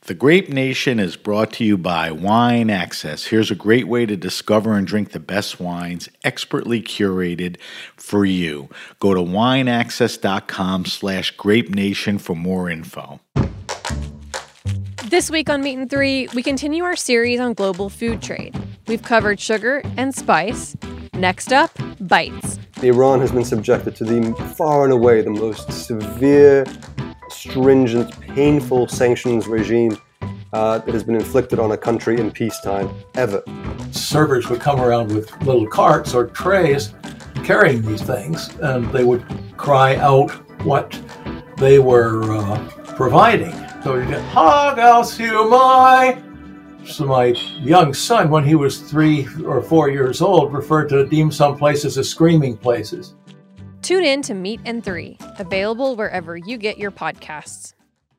The Grape Nation is brought to you by Wine Access. Here's a great way to discover and drink the best wines, expertly curated for you. Go to wineaccess.com/Grape Nation for more info. This week on Meat and Three, we continue our series on global food trade. We've covered sugar and spice. Next up, bites. Iran has been subjected to the far and away the most severe, stringent, painful sanctions regime that has been inflicted on a country in peacetime ever. Servers would come around with little carts or trays carrying these things, and they would cry out what they were providing. So you get Hag al Siumai. So my young son, when he was 3 or 4 years old, referred to dim sum places as screaming places. Tune in to Meat and Three, available wherever you get your podcasts.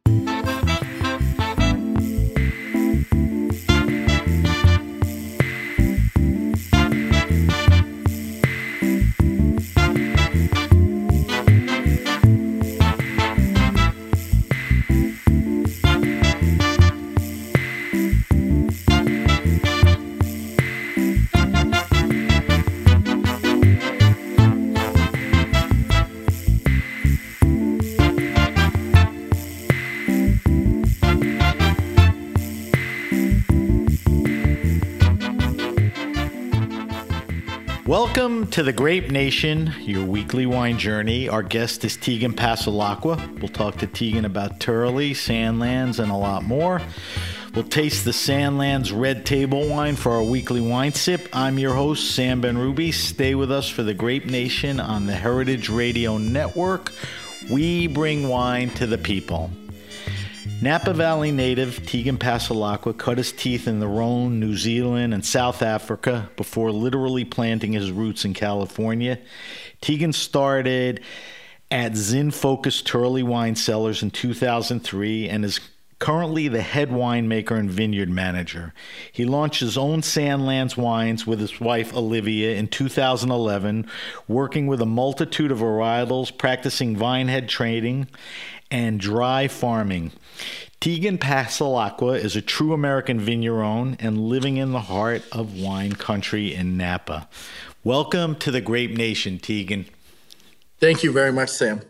Welcome to the Grape Nation, your weekly wine journey. Our guest is Tegan Passalacqua. We'll talk to Tegan about Turley, Sandlands, and a lot more. We'll taste the Sandlands Red Table wine for our weekly wine sip. I'm your host, Sam Benrubi. Stay with us for the Grape Nation on the Heritage Radio Network. We bring wine to the people. Napa Valley native Tegan Passalacqua cut his teeth in the Rhone, New Zealand, and South Africa before literally planting his roots in California. Tegan started at Zin Focus Turley Wine Cellars in 2003 and is currently the head winemaker and vineyard manager. He launched his own Sandlands wines with his wife Olivia in 2011, working with a multitude of varietals, practicing vinehead trading, and dry farming. Tegan Passalacqua is a true American vigneron and living in the heart of wine country in Napa. Welcome to the Grape Nation, Tegan. Thank you very much, Sam.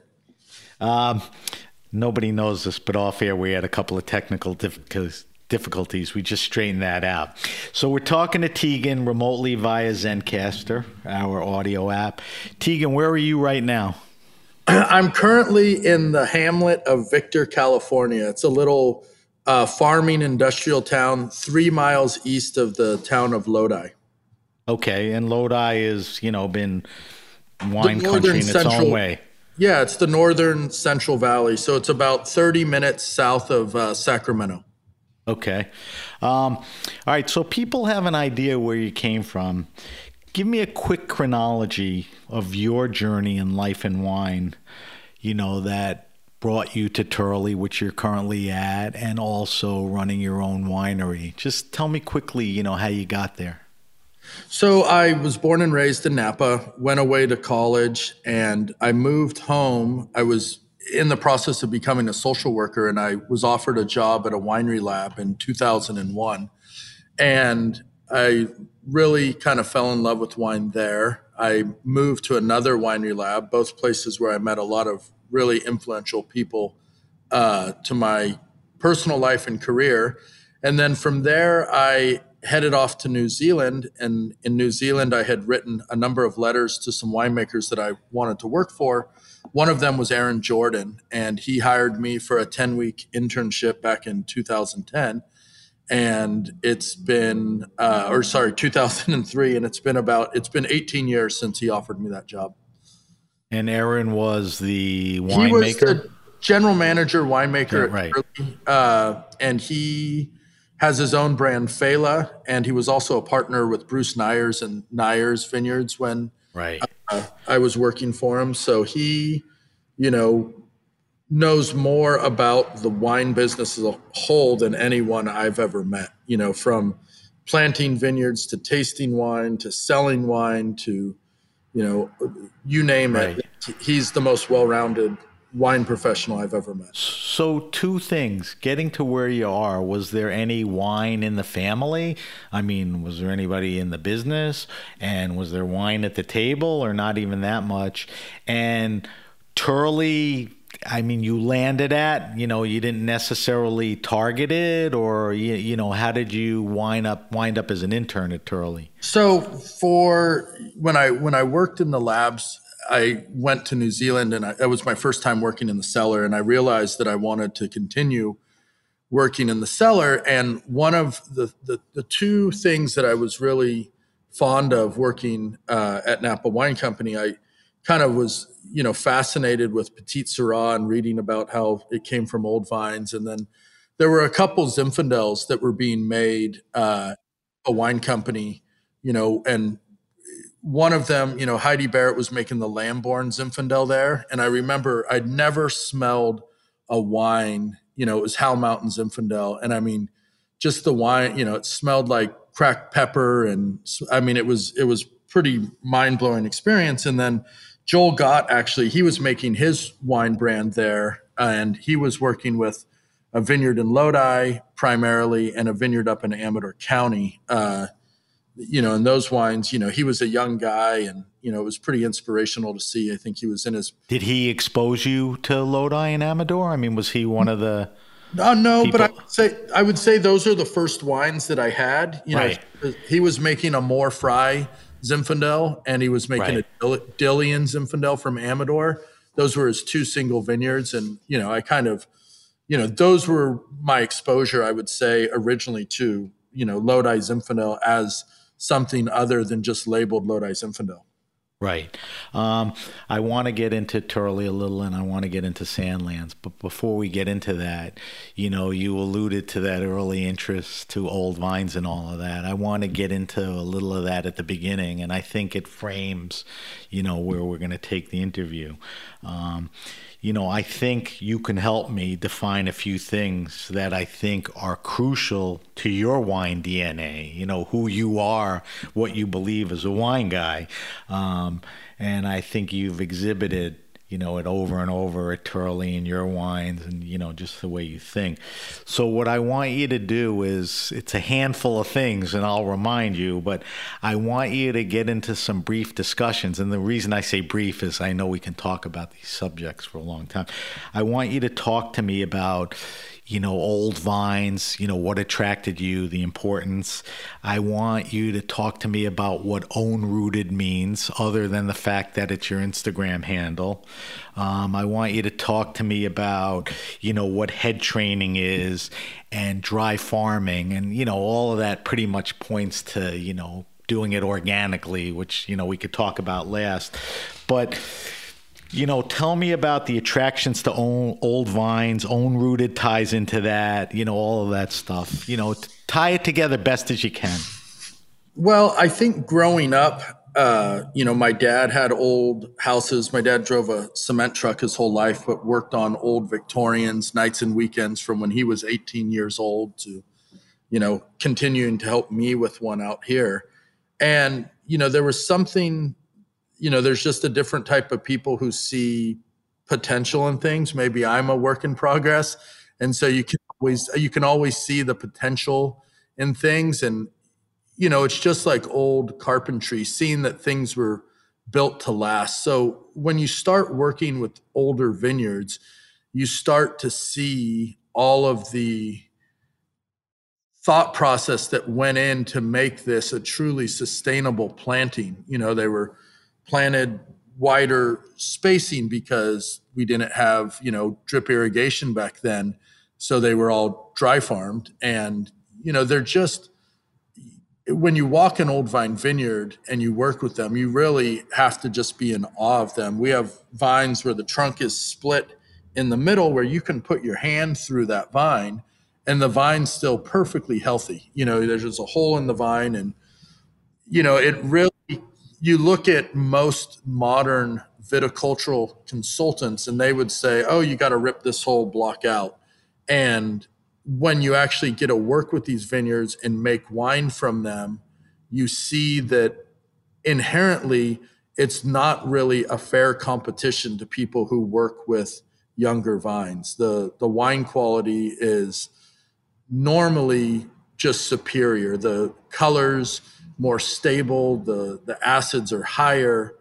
Nobody knows this, but off air we had a couple of technical difficulties. We just straightened that out. So we're talking to Tegan remotely via Zencastr, our audio app. Tegan, where are you right now? I'm currently in the hamlet of Victor, California. It's a little farming industrial town 3 miles east of the town of Lodi. Okay, and Lodi is, been wine country in its own way. Yeah, it's the northern Central Valley, so it's about 30 minutes south of Sacramento. Okay. All right, so people have an idea where you came from. Give me a quick chronology of your journey in life and wine, that brought you to Turley, which you're currently at, and also running your own winery. Just tell me quickly, how you got there. So I was born and raised in Napa, went away to college, and I moved home. I was in the process of becoming a social worker, and I was offered a job at a winery lab in 2001. And I really kind of fell in love with wine there. I moved to another winery lab, both places where I met a lot of really influential people to my personal life and career. And then from there, I headed off to New Zealand. And in New Zealand, I had written a number of letters to some winemakers that I wanted to work for. One of them was Aaron Jordan, and he hired me for a 10-week internship back in 2010. And it's been, 2003, and it's been 18 years since he offered me that job. And Aaron was the winemaker? He was the general manager, winemaker. Yeah, right. And he has his own brand, Fela, and he was also a partner with Bruce Nyers and Nyers Vineyards when I was working for him. So he, knows more about the wine business as a whole than anyone I've ever met, from planting vineyards to tasting wine to selling wine to, you name it. He's the most well-rounded wine professional I've ever met. So two things. Getting to where you are, was there any wine in the family? I mean, was there anybody in the business? And was there wine at the table or not even that much? And Turley, I mean, you landed at, you didn't necessarily target it, or, how did you wind up as an intern at Turley? So for when I worked in the labs, I went to New Zealand, and that was my first time working in the cellar. And I realized that I wanted to continue working in the cellar. And one of the two things that I was really fond of working at Napa Wine Company, I kind of was, fascinated with Petite Sirah and reading about how it came from old vines. And then there were a couple Zinfandels that were being made a wine company, and one of them, Heidi Barrett was making the Lamborn Zinfandel there. And I remember I'd never smelled a wine, it was Howell Mountain Zinfandel. And I mean, just the wine, it smelled like cracked pepper. And I mean, it was pretty mind-blowing experience. And then Joel Gott, actually, he was making his wine brand there, and he was working with a vineyard in Lodi primarily and a vineyard up in Amador County. And those wines, he was a young guy, and, it was pretty inspirational to see. I think he was in his... Did he expose you to Lodi and Amador? I mean, was he one of the... No, people? But I would say those are the first wines that I had. Right. He was making a More Fry Zinfandel, and he was making a Dillian Zinfandel from Amador. Those were his two single vineyards. And, I kind of, those were my exposure, I would say, originally to, Lodi Zinfandel as something other than just labeled Lodi Zinfandel. Right. I want to get into Turley a little, and I want to get into Sandlands. But before we get into that, you alluded to that early interest to old vines and all of that. I want to get into a little of that at the beginning, and I think it frames, where we're going to take the interview. I think you can help me define a few things that I think are crucial to your wine DNA, who you are, what you believe as a wine guy. And I think you've exhibited, it over and over at Turley and your wines and, just the way you think. So what I want you to do is, it's a handful of things, and I'll remind you, but I want you to get into some brief discussions. And the reason I say brief is I know we can talk about these subjects for a long time. I want you to talk to me about, old vines, what attracted you, the importance. I want you to talk to me about what own rooted means, other than the fact that it's your Instagram handle. I want you to talk to me about, what head training is and dry farming. And, all of that pretty much points to, doing it organically, which, we could talk about last. But tell me about the attractions to old vines. Own rooted ties into that, all of that stuff. Tie it together best as you can. Well, I think growing up, my dad had old houses. My dad drove a cement truck his whole life, but worked on old Victorians nights and weekends from when he was 18 years old to, continuing to help me with one out here. And, there was something... there's just a different type of people who see potential in things. Maybe I'm a work in progress. And so you can always see the potential in things. And, it's just like old carpentry, seeing that things were built to last. So when you start working with older vineyards, you start to see all of the thought process that went in to make this a truly sustainable planting. They were planted wider spacing because we didn't have, drip irrigation back then. So they were all dry farmed. And, they're just, when you walk an old vine vineyard and you work with them, you really have to just be in awe of them. We have vines where the trunk is split in the middle, where you can put your hand through that vine and the vine's still perfectly healthy. There's just a hole in the vine, and, it really, you look at most modern viticultural consultants and they would say, oh, you got to rip this whole block out. And when you actually get to work with these vineyards and make wine from them, you see that inherently it's not really a fair competition to people who work with younger vines. The wine quality is normally just superior. The colors more stable, the acids are higher,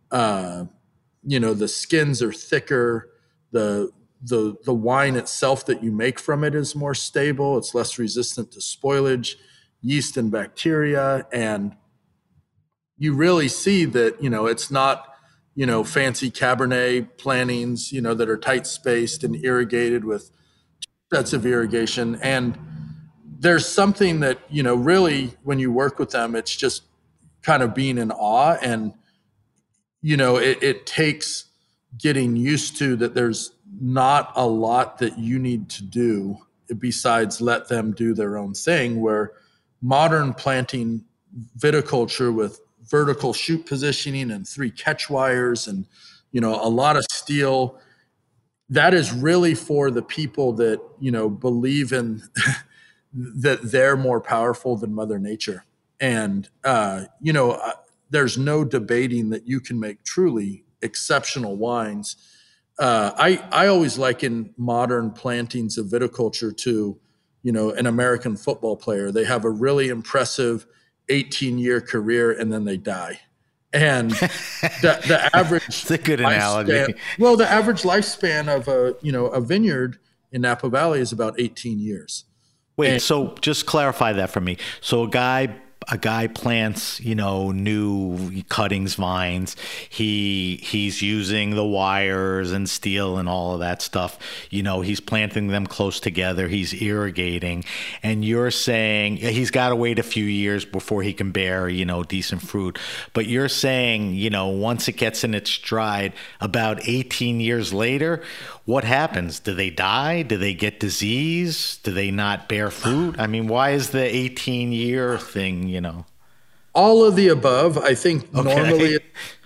the skins are thicker, the wine itself that you make from it is more stable, it's less resistant to spoilage, yeast and bacteria, and you really see that, it's not, fancy Cabernet plantings, that are tight spaced and irrigated with sets of irrigation. And there's something that, really when you work with them, it's just kind of being in awe. And, it takes getting used to that there's not a lot that you need to do besides let them do their own thing, where modern planting viticulture with vertical shoot positioning and 3 catch wires and, a lot of steel, that is really for the people that, believe in that they're more powerful than Mother Nature. And, there's no debating that you can make truly exceptional wines. I always liken modern plantings of viticulture to, an American football player. They have a really impressive 18-year career and then they die. And the average it's a good analogy. Well, the average lifespan of a vineyard in Napa Valley is about 18 years. Wait, so just clarify that for me. So a guy plants, new cuttings, vines. He's using the wires and steel and all of that stuff. He's planting them close together. He's irrigating. And you're saying he's got to wait a few years before he can bear, decent fruit. But you're saying, once it gets in its stride, about 18 years later, what happens? Do they die? Do they get disease? Do they not bear fruit? I mean, why is the 18-year thing, All of the above. I think normally,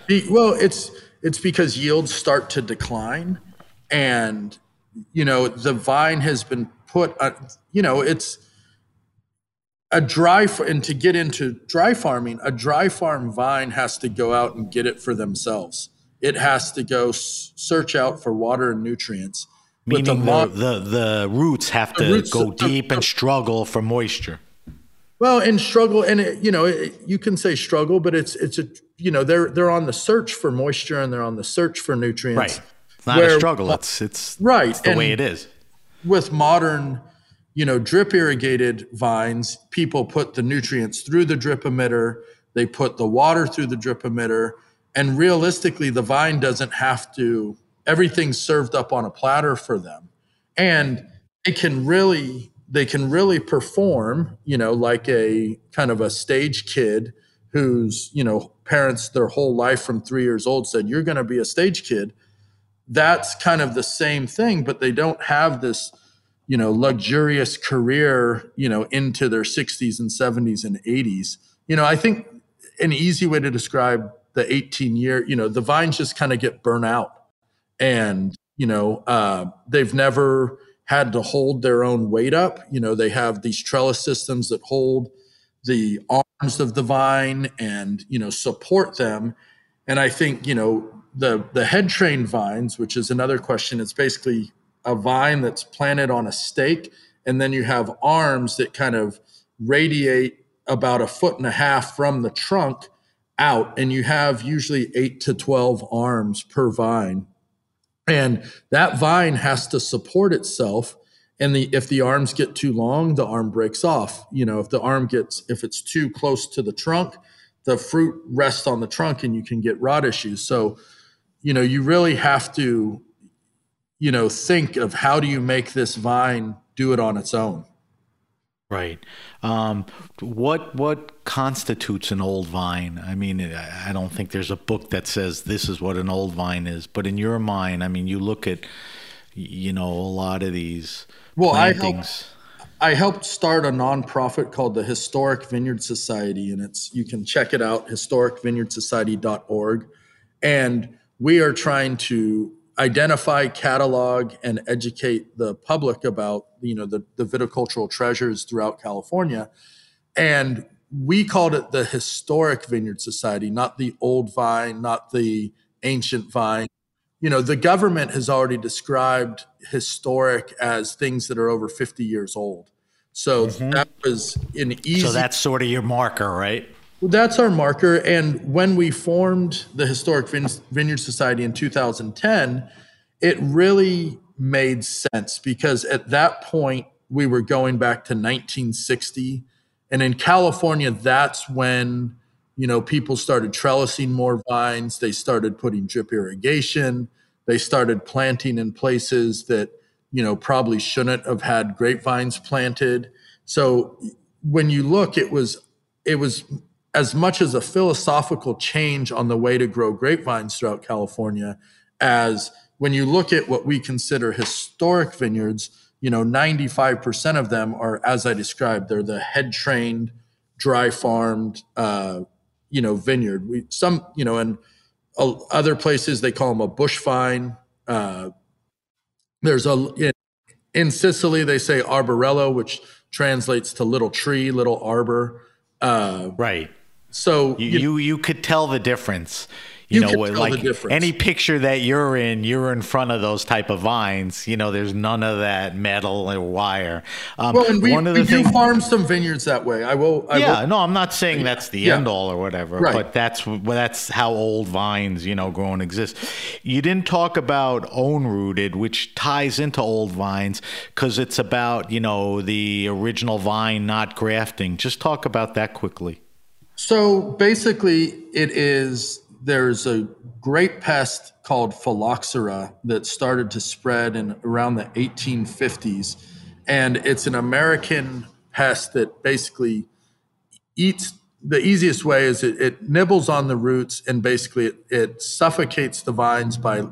it's because yields start to decline, and the vine has been put. It's a dry, and to get into dry farming, a dry farm vine has to go out and get it for themselves. It has to go search out for water and nutrients. Meaning the roots have to go deep and struggle for moisture. Well, and struggle, and you can say struggle, but it's they're on the search for moisture and they're on the search for nutrients. Right, it's not a struggle. It's right. It's the way it is. With modern, drip irrigated vines, people put the nutrients through the drip emitter. They put the water through the drip emitter, and realistically, the vine doesn't have to. Everything's served up on a platter for them, and they can really perform, like a kind of a stage kid whose, parents their whole life from 3 years old said, you're going to be a stage kid. That's kind of the same thing, but they don't have this, luxurious career, into their 60s and 70s and 80s. I think an easy way to describe the 18-year, the vines just kind of get burnt out, and, they've never had to hold their own weight up. They have these trellis systems that hold the arms of the vine and, support them. And I think, the head trained vines, which is another question, it's basically a vine that's planted on a stake. And then you have arms that kind of radiate about 1.5 feet from the trunk out. And you have usually 8 to 12 arms per vine. And that vine has to support itself. And if the arms get too long, the arm breaks off. If it's too close to the trunk, the fruit rests on the trunk and you can get rot issues. So, you really have to, think of how do you make this vine do it on its own. Right. What constitutes an old vine? I mean, I don't think there's a book that says this is what an old vine is. But in your mind, I mean, you look at, a lot of these plantings. I helped start a nonprofit called the Historic Vineyard Society, and you can check it out, historicvineyardsociety.org. And we are trying to identify, catalog, and educate the public about, the viticultural treasures throughout California. And we called it the Historic Vineyard Society, not the old vine, not the ancient vine. the government has already described historic as things that are over 50 years old. So that was an easy. So that's sort of your marker, right? Well, that's our marker. And when we formed the Historic Vineyard Society in 2010, it really made sense because at that point we were going back to 1960. And in California, that's when, people started trellising more vines. They started putting drip irrigation. They started planting in places that, probably shouldn't have had grapevines planted. So when you look, it was as much as a philosophical change on the way to grow grapevines throughout California as when you look at what we consider historic vineyards, 95% of them are, as I described, they're the head trained, dry farmed, vineyard. In other places they call them a bush vine. In Sicily they say arborello, which translates to little tree, little arbor. Right. So you could tell the difference. You could tell the difference. Any picture that you're in front of those type of vines. There's none of that metal or wire. And we do farm some vineyards that way. No, I'm not saying that's the end all or whatever, right. But that's how old vines, grow and exist. You didn't talk about own rooted, which ties into old vines because it's about, the original vine, not grafting. Just talk about that quickly. So basically there's a great pest called phylloxera that started to spread in around the 1850s. And it's an American pest that basically eats. The easiest way is it nibbles on the roots and basically it suffocates the vines by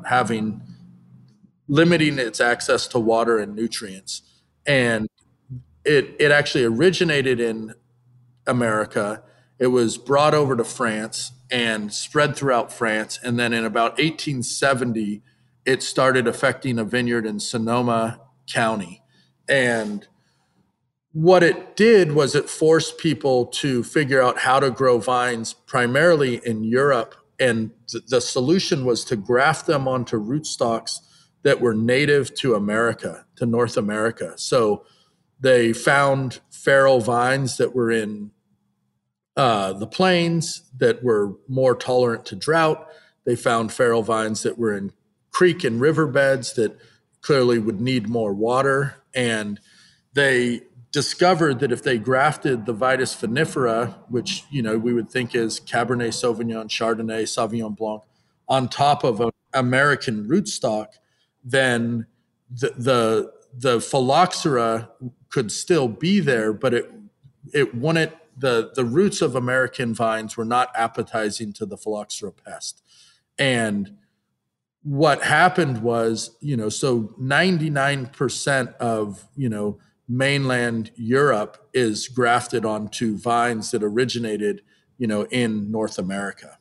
limiting its access to water and nutrients. And it actually originated in America. It was brought over to France and spread throughout France. And then in about 1870, it started affecting a vineyard in Sonoma County. And what it did was it forced people to figure out how to grow vines primarily in Europe. And the solution was to graft them onto rootstocks that were native to America, to North America. So they found feral vines that were in the plains that were more tolerant to drought. They found feral vines that were in creek and riverbeds that clearly would need more water. And they discovered that if they grafted the Vitis vinifera, which, we would think is Cabernet Sauvignon, Chardonnay, Sauvignon Blanc, on top of an American rootstock, then the phylloxera could still be there, but it wouldn't. The roots of American vines were not appetizing to the phylloxera pest. And what happened was, so 99% of, mainland Europe is grafted onto vines that originated, in North America.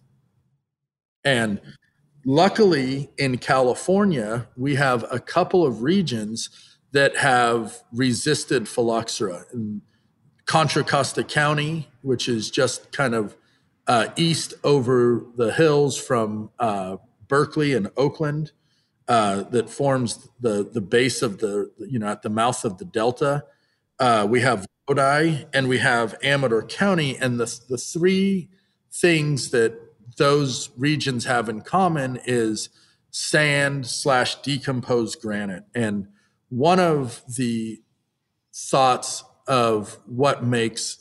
And luckily in California, we have a couple of regions that have resisted phylloxera. And Contra Costa County, which is just kind of east over the hills from Berkeley and Oakland, that forms the base of at the mouth of the Delta. We have Lodi and we have Amador County, and the three things that those regions have in common is sand/decomposed granite. And one of the thoughts of what makes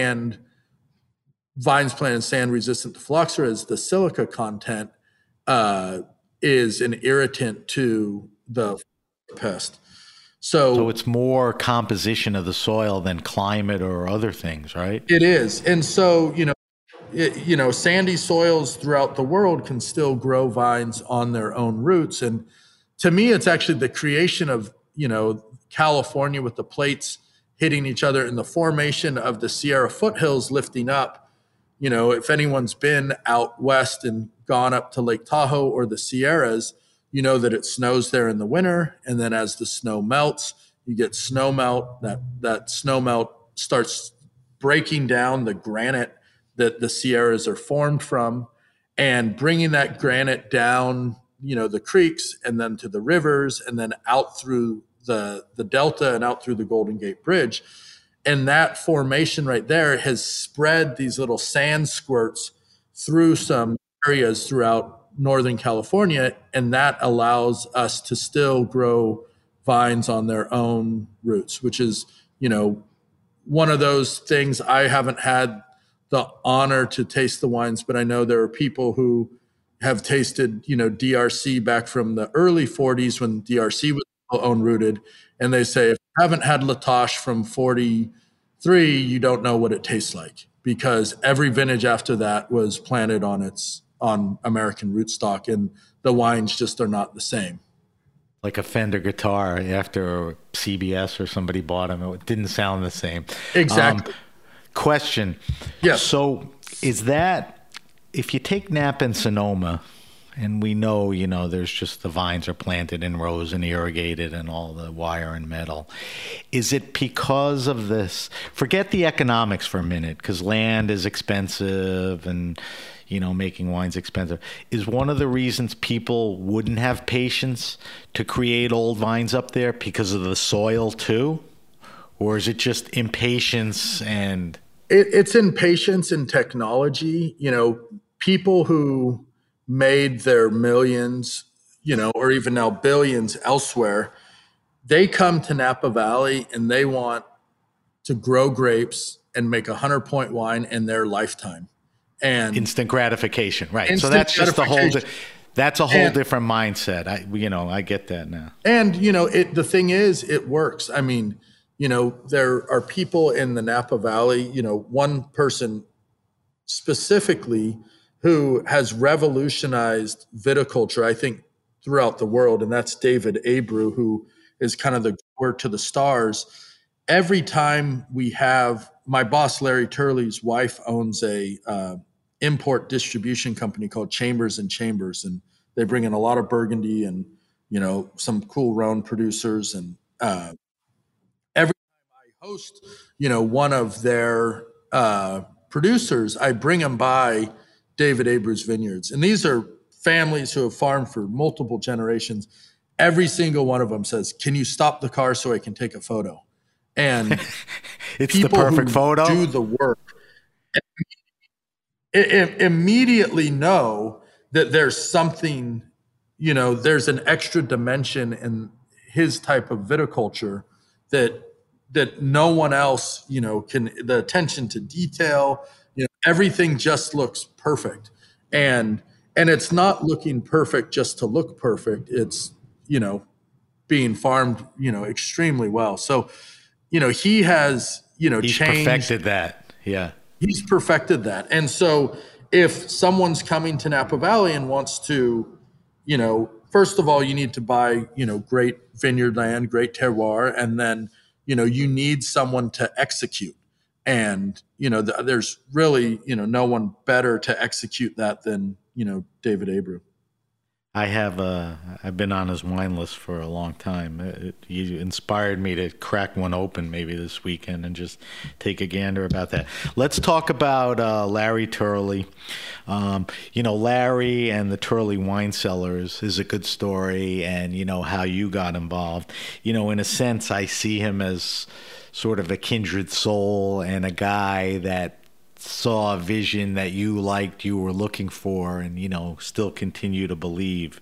vines planted in sand resistant to phylloxera is the silica content is an irritant to the pest. So it's more composition of the soil than climate or other things, right? It is. And so, sandy soils throughout the world can still grow vines on their own roots. And to me, it's actually the creation of, California with the plates hitting each other in the formation of the Sierra foothills lifting up. If anyone's been out west and gone up to Lake Tahoe or the Sierras, that it snows there in the winter. And then as the snow melts, you get snow melt. That snow melt starts breaking down the granite that the Sierras are formed from and bringing that granite down the creeks and then to the rivers and then out through the Delta and out through the Golden Gate Bridge. And that formation right there has spread these little sand squirts through some areas throughout Northern California. And that allows us to still grow vines on their own roots, which is, one of those things. I haven't had the honor to taste the wines, but I know there are people who have tasted, DRC back from the early 40s when DRC was own rooted. And they say, if you haven't had La Tâche from 43, you don't know what it tastes like, because every vintage after that was planted on American rootstock, and the wines just are not the same. Like a Fender guitar after CBS or somebody bought them, it didn't sound the same. Exactly. Question. Yes. So is that, if you take Napa and Sonoma, and we know, there's just the vines are planted in rows and irrigated and all the wire and metal. Is it because of this? Forget the economics for a minute, because land is expensive and, making wine's expensive. Is one of the reasons people wouldn't have patience to create old vines up there because of the soil too? Or is it just impatience and... It's impatience and technology. People who made their millions, or even now billions elsewhere, they come to Napa Valley and they want to grow grapes and make 100-point wine in their lifetime. And instant gratification, right? So that's just a whole different mindset. I get that now. And the thing is, it works. I mean, there are people in the Napa Valley. One person specifically who has revolutionized viticulture, I think, throughout the world, and that's David Abreu, who is kind of the word to the stars. Every time we have, my boss Larry Turley's wife owns a import distribution company called Chambers and Chambers, and they bring in a lot of Burgundy and some cool Rhone producers. And every time I host one of their producers, I bring them by David Abreu's vineyards, and these are families who have farmed for multiple generations. Every single one of them says, "Can you stop the car so I can take a photo?" And it's the perfect photo. Do the work. Immediately know that there's something, there's an extra dimension in his type of viticulture that no one else, can. The attention to detail, everything just looks perfect, and it's not looking perfect just to look perfect. It's being farmed, extremely well. So, he has, he's changed. Perfected that. Yeah. He's perfected that. And so if someone's coming to Napa Valley and wants to, first of all, you need to buy, great vineyard land, great terroir, and then, you need someone to execute. And, there's really, no one better to execute that than, David Abreu. I've been on his wine list for a long time. You inspired me to crack one open maybe this weekend and just take a gander about that. Let's talk about Larry Turley. Larry and the Turley Wine Cellars is a good story, and how you got involved. In a sense, I see him as sort of a kindred soul and a guy that saw a vision that you liked, you were looking for, and still continue to believe.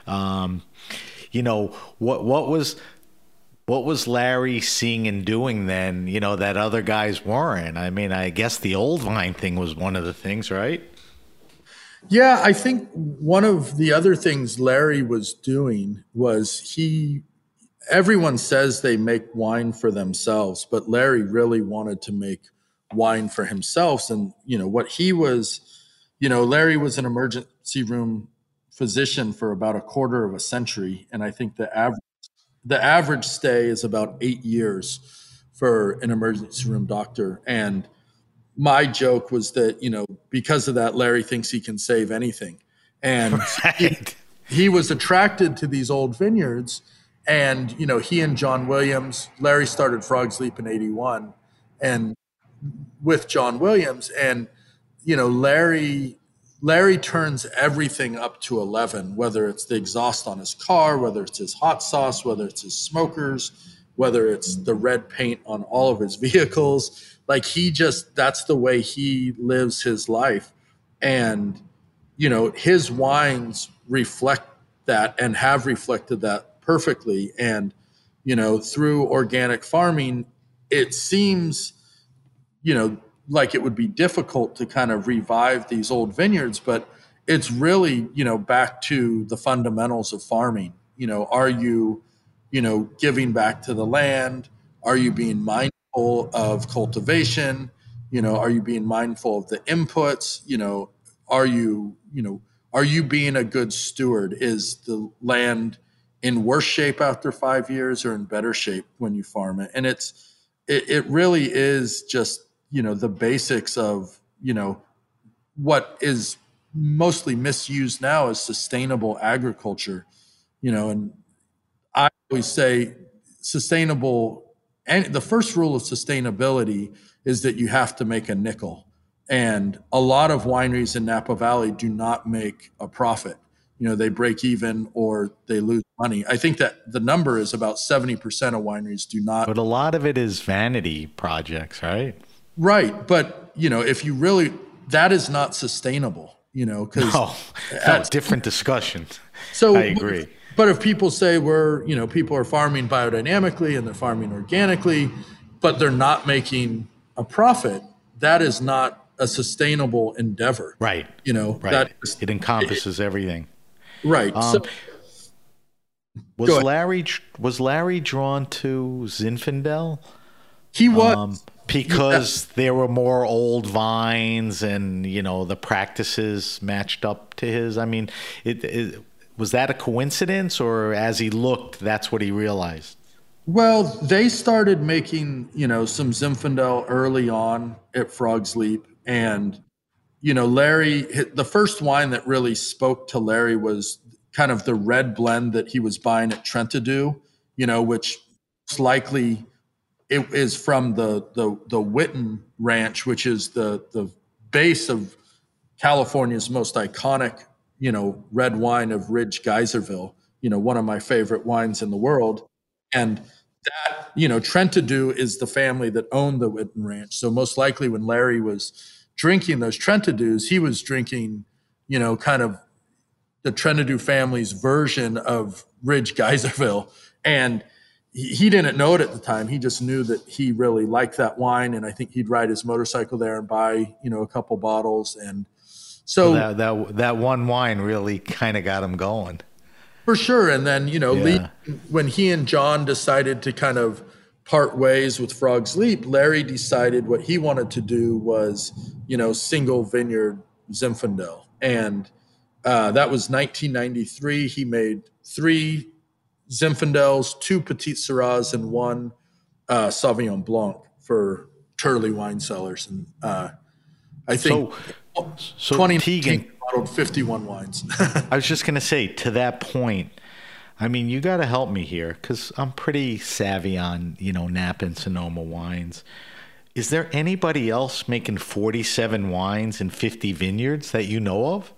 What was Larry seeing and doing then, that other guys weren't? I mean, I guess the old vine thing was one of the things, right? Yeah, I think one of the other things Larry was doing was everyone says they make wine for themselves, but Larry really wanted to make wine for himself. And what he was, Larry was an emergency room physician for about a quarter of a century, and I think the average stay is about 8 years for an emergency room doctor. And my joke was that because of that, Larry thinks he can save anything, and right. he was attracted to these old vineyards. And he and John Williams, Larry started Frog's Leap in '81, and with John Williams, and Larry Larry turns everything up to 11, whether it's the exhaust on his car, whether it's his hot sauce, whether it's his smokers, whether it's the red paint on all of his vehicles. Like that's the way he lives his life. And, his wines reflect that and have reflected that perfectly. And, through organic farming, it seems, like it would be difficult to kind of revive these old vineyards, but it's really, back to the fundamentals of farming. Are you, giving back to the land? Are you being mindful of cultivation? Are you being mindful of the inputs? Are you being a good steward? Is the land in worse shape after 5 years or in better shape when you farm it? And it really is just, the basics of, what is mostly misused now as sustainable agriculture, and I always say sustainable, and the first rule of sustainability is that you have to make a nickel. And a lot of wineries in Napa Valley do not make a profit. They break even or they lose money. I think that the number is about 70% of wineries do not. But a lot of it is vanity projects, right? Right. But, if you really, that is not sustainable, because no, different discussion. So I agree. But if people say people are farming biodynamically and they're farming organically, but they're not making a profit, that is not a sustainable endeavor. Right. Right. It encompasses everything. Right. Was Larry drawn to Zinfandel? He was. Because there were more old vines and, the practices matched up to his. I mean, was that a coincidence, or as he looked, that's what he realized? Well, they started making, some Zinfandel early on at Frog's Leap. And, Larry, the first wine that really spoke to Larry was kind of the red blend that he was buying at Trentadue, which most likely it is from the Witten Ranch, which is the base of California's most iconic, red wine of Ridge Geyserville, one of my favorite wines in the world. And that, Trentadue is the family that owned the Witten Ranch. So most likely when Larry was drinking those Trentadues, he was drinking, kind of the Trentadue family's version of Ridge Geyserville. And he didn't know it at the time. He just knew that he really liked that wine. And I think he'd ride his motorcycle there and buy, a couple bottles. And so that one wine really kind of got him going. For sure. And then, when he and John decided to kind of part ways with Frog's Leap, Larry decided what he wanted to do was, single vineyard Zinfandel. And that was 1993. He made 3 Zinfandels, 2 Petit Syrahs, and 1 Sauvignon Blanc for Turley Wine Cellars. And I think so 20 Tegan bottled 51 wines. I was just going to say, to that point, I mean, you got to help me here because I'm pretty savvy on, Napa and Sonoma wines. Is there anybody else making 47 wines and 50 vineyards that you know of?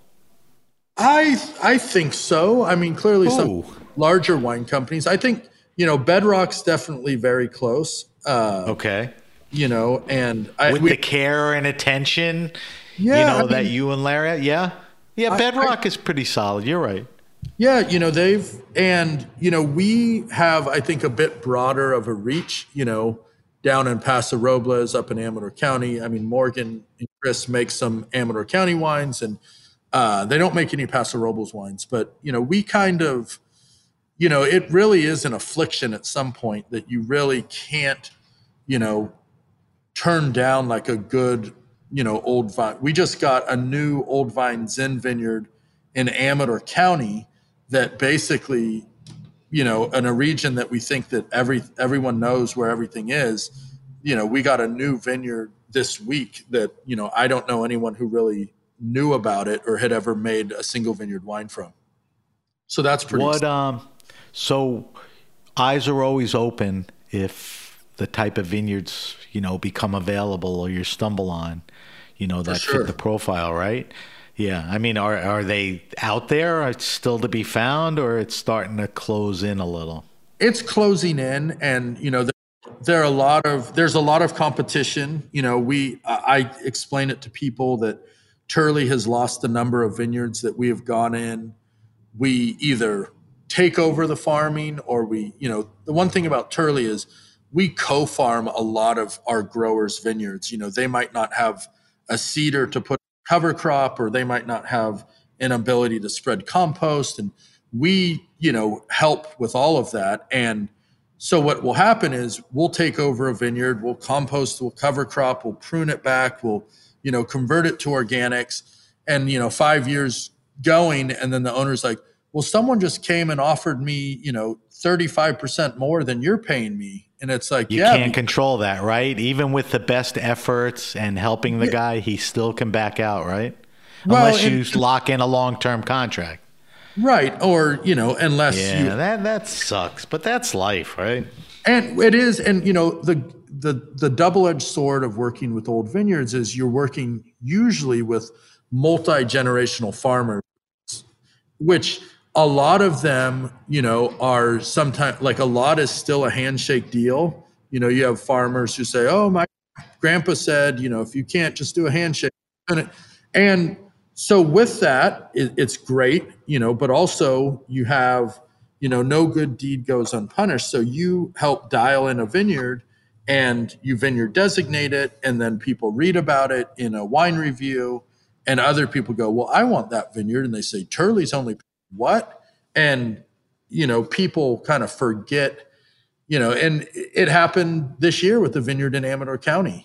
I think so. I mean, clearly some larger wine companies. I think, Bedrock's definitely very close. Okay. And with the care and attention, that you and Larry, yeah. Bedrock is pretty solid. You're right. Yeah, we have, I think, a bit broader of a reach, down in Paso Robles, up in Amador County. I mean, Morgan and Chris make some Amador County wines, and they don't make any Paso Robles wines. But, we kind of, it really is an affliction at some point that you really can't, turn down like a good, old vine. We just got a new old vine Zin vineyard in Amador County that basically, in a region that we think that everyone knows where everything is, we got a new vineyard this week that, I don't know anyone who really knew about it or had ever made a single vineyard wine from. So that's pretty exciting. So eyes are always open if the type of vineyards, become available or you stumble on, that fit the profile, right? Yeah, I mean, are they out there? Or it's still to be found, or it's starting to close in a little? It's closing in, and there's a lot of competition. I explain it to people that Turley has lost the number of vineyards that we have gone in. We either take over the farming, or the one thing about Turley is we co-farm a lot of our growers' vineyards. They might not have a seeder to put cover crop, or they might not have an ability to spread compost, and we help with all of that. And so what will happen is we'll take over a vineyard, we'll compost, we'll cover crop, we'll prune it back, we'll convert it to organics, and 5 years going, and then the owner's like, well, someone just came and offered me 35% more than you're paying me. And it's like, you can't control that, right? Even with the best efforts and helping the guy, he still can back out, right? Unless you lock in a long-term contract. Right. Or, unless that sucks, but that's life, right? And it is. And, the double-edged sword of working with old vineyards is you're working usually with multi-generational farmers, which a lot of them, are sometimes, like, a lot is still a handshake deal. You have farmers who say, oh, my grandpa said, if you can't just do a handshake. And so with that, it's great, but also you have, no good deed goes unpunished. So you help dial in a vineyard, and you vineyard designate it, and then people read about it in a wine review, and other people go, well, I want that vineyard. And they say, Turley's only what? And, people kind of forget, and it happened this year with the vineyard in Amador County.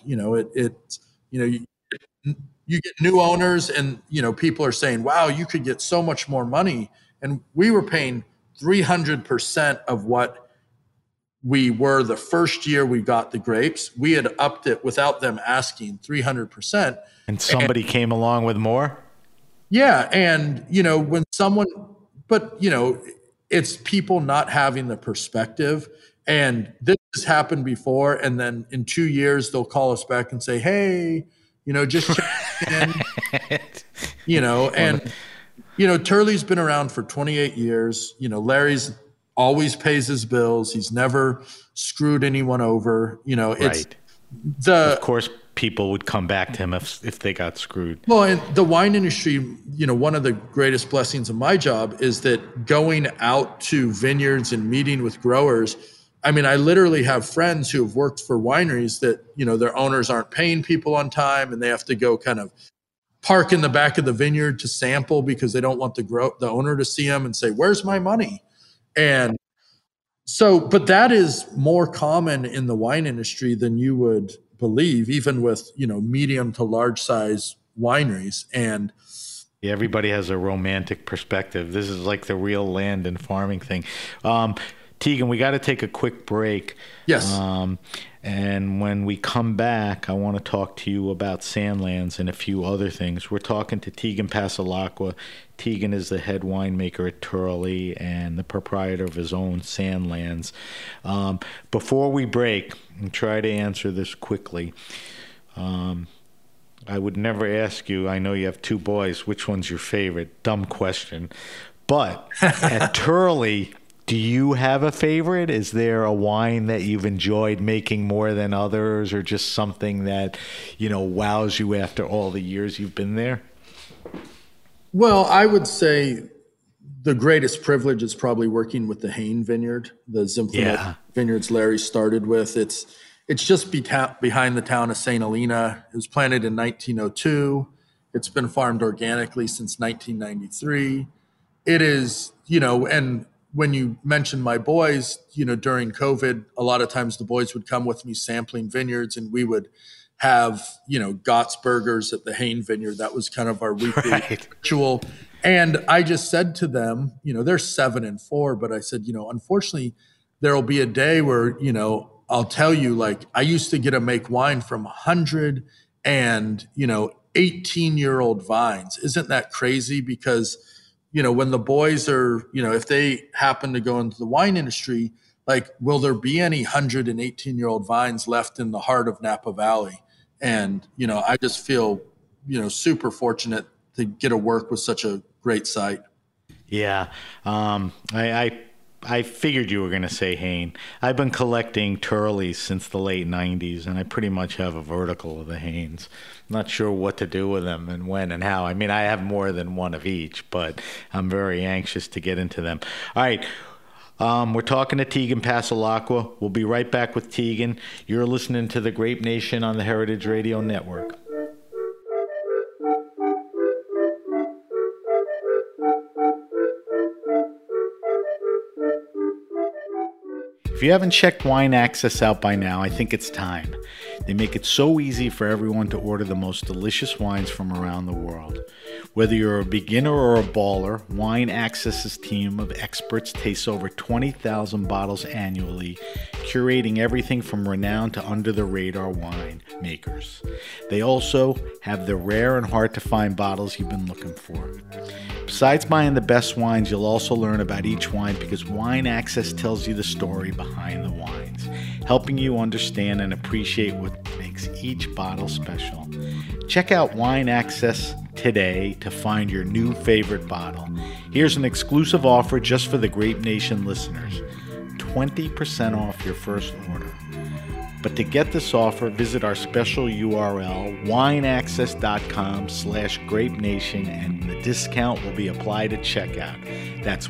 You get new owners, and, people are saying, wow, you could get so much more money. And we were paying 300% of what we were the first year we got the grapes. We had upped it without them asking, 300%. And somebody came along with more? Yeah. And, when someone, but, it's people not having the perspective. And this has happened before. And then in 2 years, they'll call us back and say, hey, just check in, and, Turley's been around for 28 years. Larry's always pays his bills. He's never screwed anyone over. Right. Of course, people would come back to him if they got screwed. Well, and the wine industry, one of the greatest blessings of my job is that going out to vineyards and meeting with growers. I mean, I literally have friends who have worked for wineries that, their owners aren't paying people on time, and they have to go kind of park in the back of the vineyard to sample because they don't want the owner to see them and say, where's my money? And so, but that is more common in the wine industry than you would believe, even with, medium to large size wineries. And yeah, everybody has a romantic perspective. This is like the real land and farming thing. Tegan, we got to take a quick break. Yes. And when we come back, I want to talk to you about Sandlands and a few other things. We're talking to Tegan Passalacqua. Tegan is the head winemaker at Turley and the proprietor of his own Sandlands. Before we break, and try to answer this quickly, I would never ask you, I know you have two boys, which one's your favorite? Dumb question. But at Turley, do you have a favorite? Is there a wine that you've enjoyed making more than others, or just something that, wows you after all the years you've been there? Well, I would say the greatest privilege is probably working with the Hain Vineyard, the Zinfandel vineyards Larry started with. It's just behind the town of St. Helena. It was planted in 1902. It's been farmed organically since 1993. It is, and when you mentioned my boys, during COVID, a lot of times the boys would come with me sampling vineyards, and we would have, Gott's burgers at the Hain Vineyard. That was kind of our weekly ritual. And I just said to them, they're 7 and 4, but I said, unfortunately, there'll be a day where, I'll tell you, like, I used to get to make wine from 100 and, 18-year-old vines. Isn't that crazy? Because when the boys are, if they happen to go into the wine industry, like, will there be any 118-year-old vines left in the heart of Napa Valley? And, I just feel, super fortunate get to work with such a great site. Yeah. I figured you were going to say Hain. I've been collecting Turleys since the late 90s, and I pretty much have a vertical of the Hains. Not sure what to do with them and when and how. I mean, I have more than one of each, but I'm very anxious to get into them. All right. We're talking to Tegan Passalacqua. We'll be right back with Tegan. You're listening to The Grape Nation on the Heritage Radio Network. If you haven't checked Wine Access out by now, I think it's time. They make it so easy for everyone to order the most delicious wines from around the world. Whether you're a beginner or a baller, Wine Access's team of experts tastes over 20,000 bottles annually, curating everything from renowned to under-the-radar wine makers. They also have the rare and hard-to-find bottles you've been looking for. Besides buying the best wines, you'll also learn about each wine because Wine Access tells you the story behind the wines, helping you understand and appreciate what makes each bottle special. Check out Wine Access today to find your new favorite bottle. Here's an exclusive offer just for the Grape Nation listeners. 20% off your first order. But to get this offer, visit our special URL, wineaccess.com/grapenation, and the discount will be applied at checkout. That's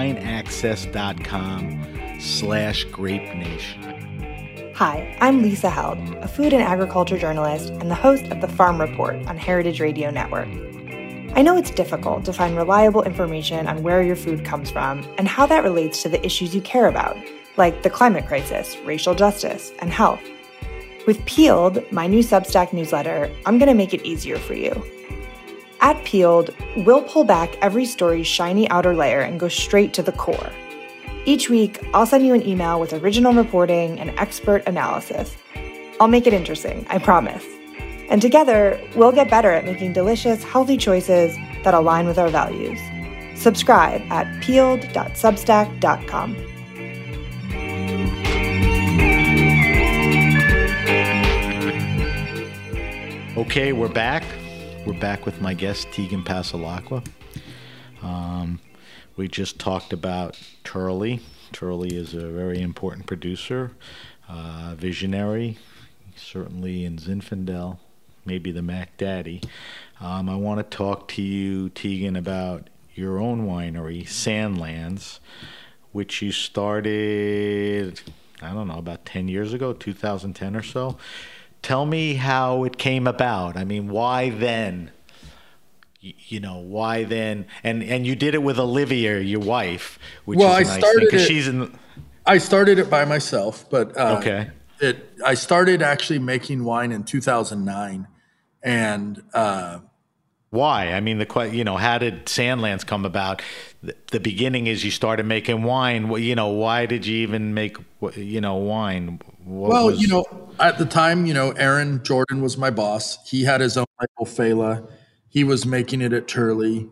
wineaccess.com/grapenation. Hi, I'm Lisa Held, a food and agriculture journalist and the host of the Farm Report on Heritage Radio Network. I know it's difficult to find reliable information on where your food comes from and how that relates to the issues you care about, like the climate crisis, racial justice, and health. With Peeled, my new Substack newsletter, I'm going to make it easier for you. At Peeled, we'll pull back every story's shiny outer layer and go straight to the core. Each week, I'll send you an email with original reporting and expert analysis. I'll make it interesting, I promise. And together, we'll get better at making delicious, healthy choices that align with our values. Subscribe at peeled.substack.com. Okay, we're back. We're back with my guest, Tegan Passalacqua. We just talked about Turley. Turley is a very important producer, visionary, certainly in Zinfandel, maybe the Mac Daddy. I want to talk to you, Tegan, about your own winery, Sandlands, which you started, I don't know, about 10 years ago, 2010 or so. Tell me how it came about. I mean, why then? Why then? And you did it with Olivia, your wife, which is a nice thing, because she's in. I started it by myself, but okay. I started actually making wine in 2009, and why? I mean, how did Sandlands come about? The beginning is you started making wine. Why did you even make wine? At the time, Aaron Jordan was my boss. He had his own label, Fela. He was making it at Turley.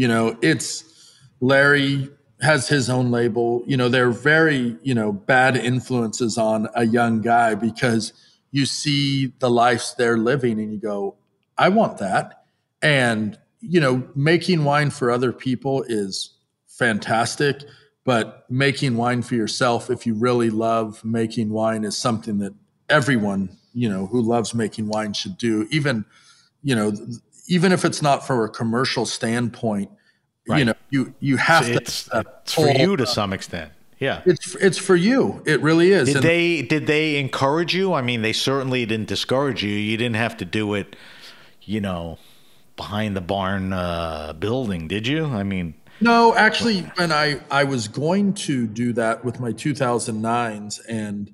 Larry has his own label. They're very, bad influences on a young guy because you see the lives they're living and you go, I want that. And, making wine for other people is fantastic, but making wine for yourself, if you really love making wine, is something that everyone, who loves making wine should do. Even if it's not from a commercial standpoint, right. you have to. It's for you to some extent. Yeah, it's for you. It really is. Did they encourage you? I mean, they certainly didn't discourage you. You didn't have to do it, behind the barn building, did you? I mean, no. Actually, when I was going to do that with my 2009s, and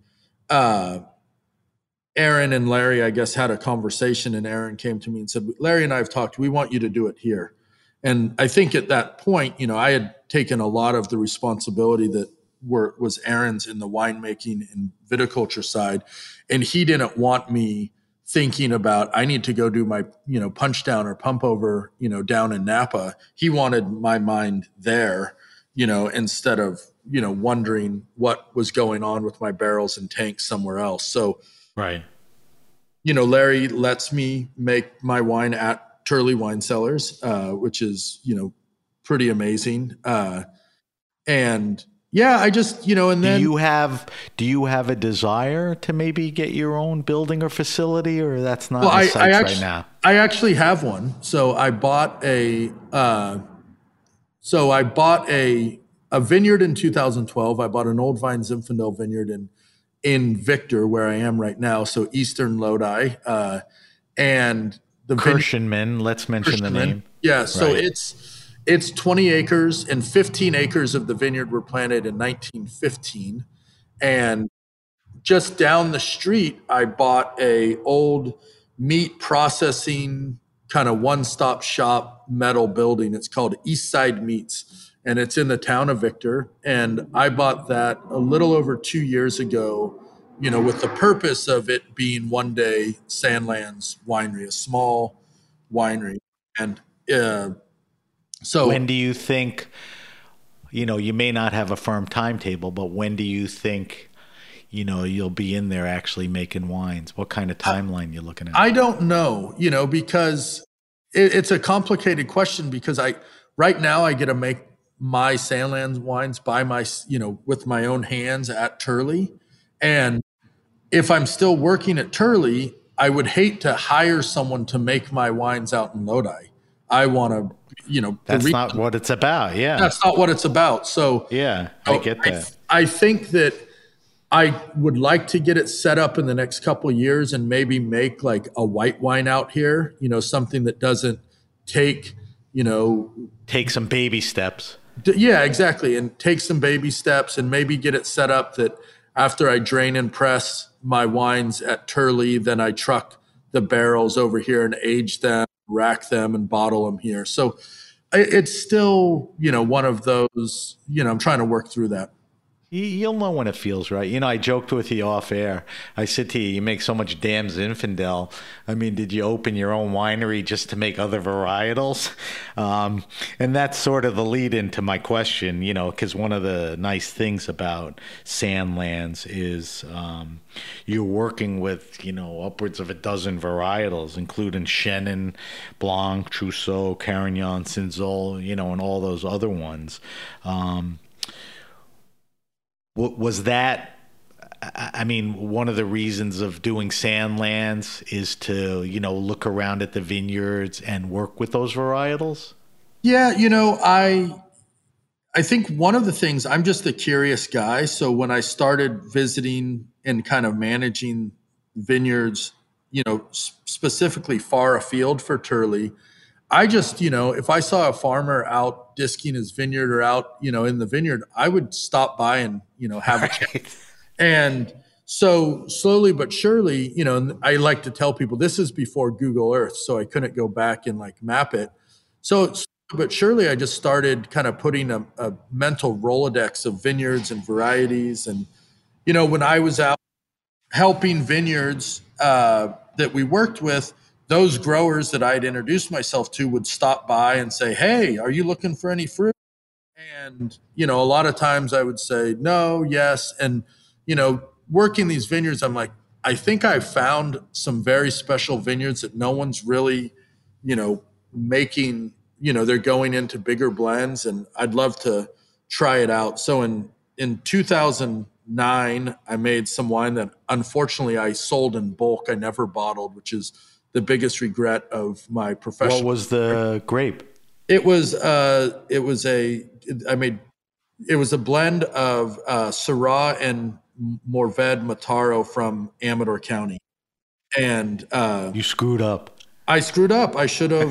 Aaron and Larry, I guess, had a conversation, and Aaron came to me and said, Larry and I have talked, we want you to do it here. And I think at that point, I had taken a lot of the responsibility that was Aaron's in the winemaking and viticulture side. And he didn't want me thinking about, I need to go do my, punch down or pump over, down in Napa. He wanted my mind there, instead of, wondering what was going on with my barrels and tanks somewhere else. So, right. Larry lets me make my wine at Turley Wine Cellars, which is, pretty amazing. And yeah, I just, and then Do you have a desire to maybe get your own building or facility, or that's not well, in sights right now? I actually have one. So I bought a vineyard in 2012. I bought an Old Vine Zinfandel vineyard in Victor, where I am right now. So Eastern Lodi, and the Kirschenman, let's mention the name. Yeah. So Right. it's 20 acres, and 15 acres of the vineyard were planted in 1915. And just down the street, I bought a old meat processing kind of one-stop shop metal building. It's called Eastside Meats, and it's in the town of Victor. And I bought that a little over 2 years ago, with the purpose of it being one day Sandlands Winery, a small winery. And so When do you think, you may not have a firm timetable, but when do you think, you'll be in there actually making wines? What kind of timeline you looking at? I don't know, because it's a complicated question, because right now I get to make my Sandlands wines by with my own hands at Turley. And if I'm still working at Turley, I would hate to hire someone to make my wines out in Lodi. I want to, That's not what it's about. Yeah. That's not what it's about. So Yeah, I get that. I think that I would like to get it set up in the next couple of years and maybe make like a white wine out here, something that doesn't take, Take some baby steps. yeah, exactly. And take some baby steps and maybe get it set up that after I drain and press my wines at Turley, then I truck the barrels over here and age them, rack them, and bottle them here. So it's still, one of those, I'm trying to work through that. You'll know when it feels right. I joked with you off air. I said to you, you make so much damn Zinfandel. I mean, did you open your own winery just to make other varietals? And that's sort of the lead into my question, because one of the nice things about Sandlands is you're working with, upwards of a dozen varietals, including Chenin, Blanc, Trousseau, Carignan, Cinsault, and all those other ones. Was that, one of the reasons of doing Sandlands is to, look around at the vineyards and work with those varietals? Yeah, I think one of the things, I'm just a curious guy. So when I started visiting and kind of managing vineyards, specifically far afield for Turley, I just, if I saw a farmer out disking his vineyard or out, in the vineyard, I would stop by and, have a chat. And so slowly but surely, and I like to tell people this is before Google Earth, so I couldn't go back and like map it. So, but surely I just started kind of putting a mental Rolodex of vineyards and varieties. And, when I was out helping vineyards that we worked with, those growers that I'd introduced myself to would stop by and say, "Hey, are you looking for any fruit?" And, a lot of times I would say, "No, yes." And, working these vineyards, I'm like, I think I found some very special vineyards that no one's really, making, they're going into bigger blends, and I'd love to try it out. So in 2009, I made some wine that unfortunately I sold in bulk. I never bottled, which is the biggest regret of my professional. What was the grape? It was a blend of Syrah and Mourvèdre Mataro from Amador County. And You screwed up. I screwed up. I should have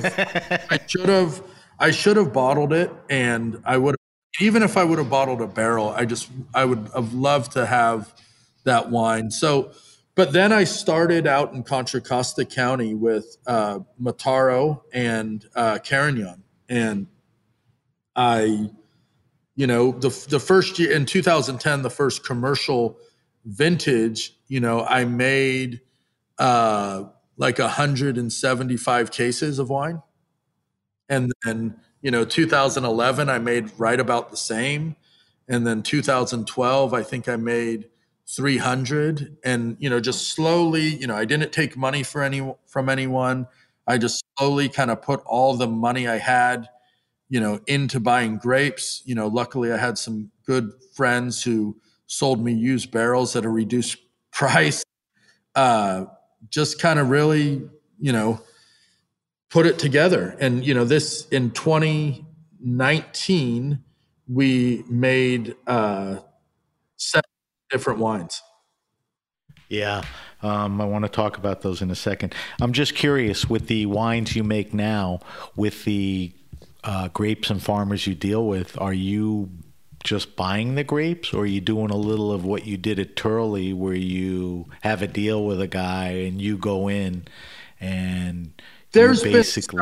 bottled it, and I would, even if I would have bottled a barrel, I would have loved to have that wine. So, but then I started out in Contra Costa County with Mataro and Carignan. And I, the first year in 2010, the first commercial vintage, I made like 175 cases of wine. And then, 2011, I made right about the same. And then 2012, I think I made 300. And, just slowly, I didn't take money from anyone. I just slowly kind of put all the money I had, into buying grapes. Luckily I had some good friends who sold me used barrels at a reduced price. Just kind of really, put it together. And, this in 2019, we made 7 different wines. Yeah. I want to talk about those in a second. I'm just curious, with the wines you make now, with the grapes and farmers you deal with, are you just buying the grapes, or are you doing a little of what you did at Turley, where you have a deal with a guy and you go in and there's been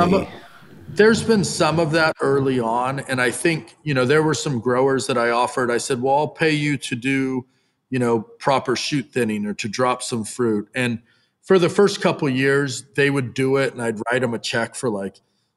some of that early on. And I think, there were some growers that I offered. I said, well, I'll pay you to do, proper shoot thinning or to drop some fruit. And for the first couple of years, they would do it, and I'd write them a check for like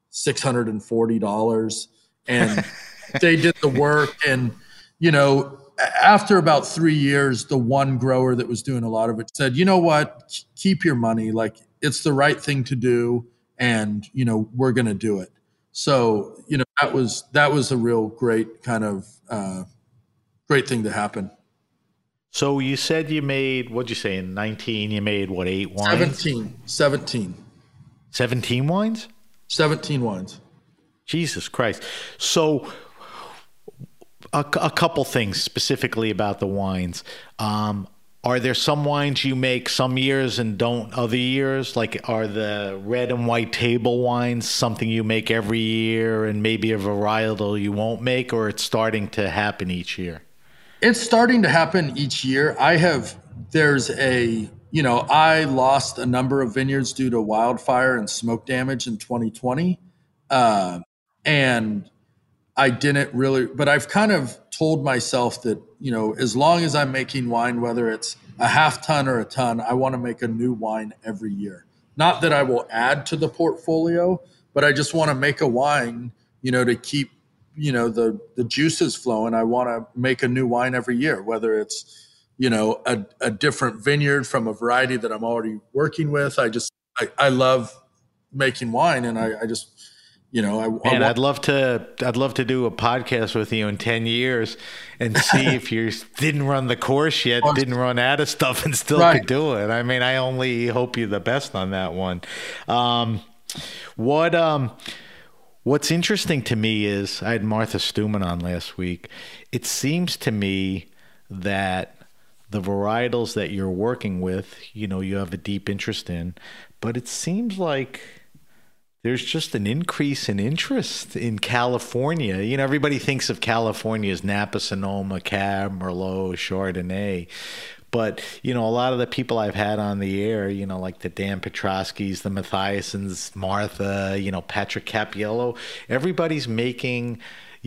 $640. And they did the work. And, after about 3 years, the one grower that was doing a lot of it said, you know what, keep your money. Like, it's the right thing to do. And, we're going to do it. So, that was a real great kind of great thing to happen. So you said you made, what'd you say, in 19, you made, 8 wines? 17. 17 wines? 17 wines. Jesus Christ. So a couple things specifically about the wines. Are there some wines you make some years and don't other years? Like, are the red and white table wines something you make every year and maybe a varietal you won't make, or it's starting to happen each year? It's starting to happen each year. I lost a number of vineyards due to wildfire and smoke damage in 2020. And I didn't really, but I've kind of told myself that, as long as I'm making wine, whether it's a half ton or a ton, I want to make a new wine every year. Not that I will add to the portfolio, but I just want to make a wine, to keep, the juices flowing. I want to make a new wine every year, whether it's, a different vineyard from a variety that I'm already working with. I love making wine, and I just, I'd love to do a podcast with you in 10 years and see if you didn't run the course yet, didn't run out of stuff and still could do it. I mean, I only hope you the best on that one. What's interesting to me is, I had Martha Stuman on last week. It seems to me that the varietals that you're working with, you have a deep interest in, but it seems like there's just an increase in interest in California. Everybody thinks of California as Napa, Sonoma, Cab, Merlot, Chardonnay. But, a lot of the people I've had on the air, like the Dan Petroskis, the Mathiasons, Martha, Patrick Cappiello, everybody's making,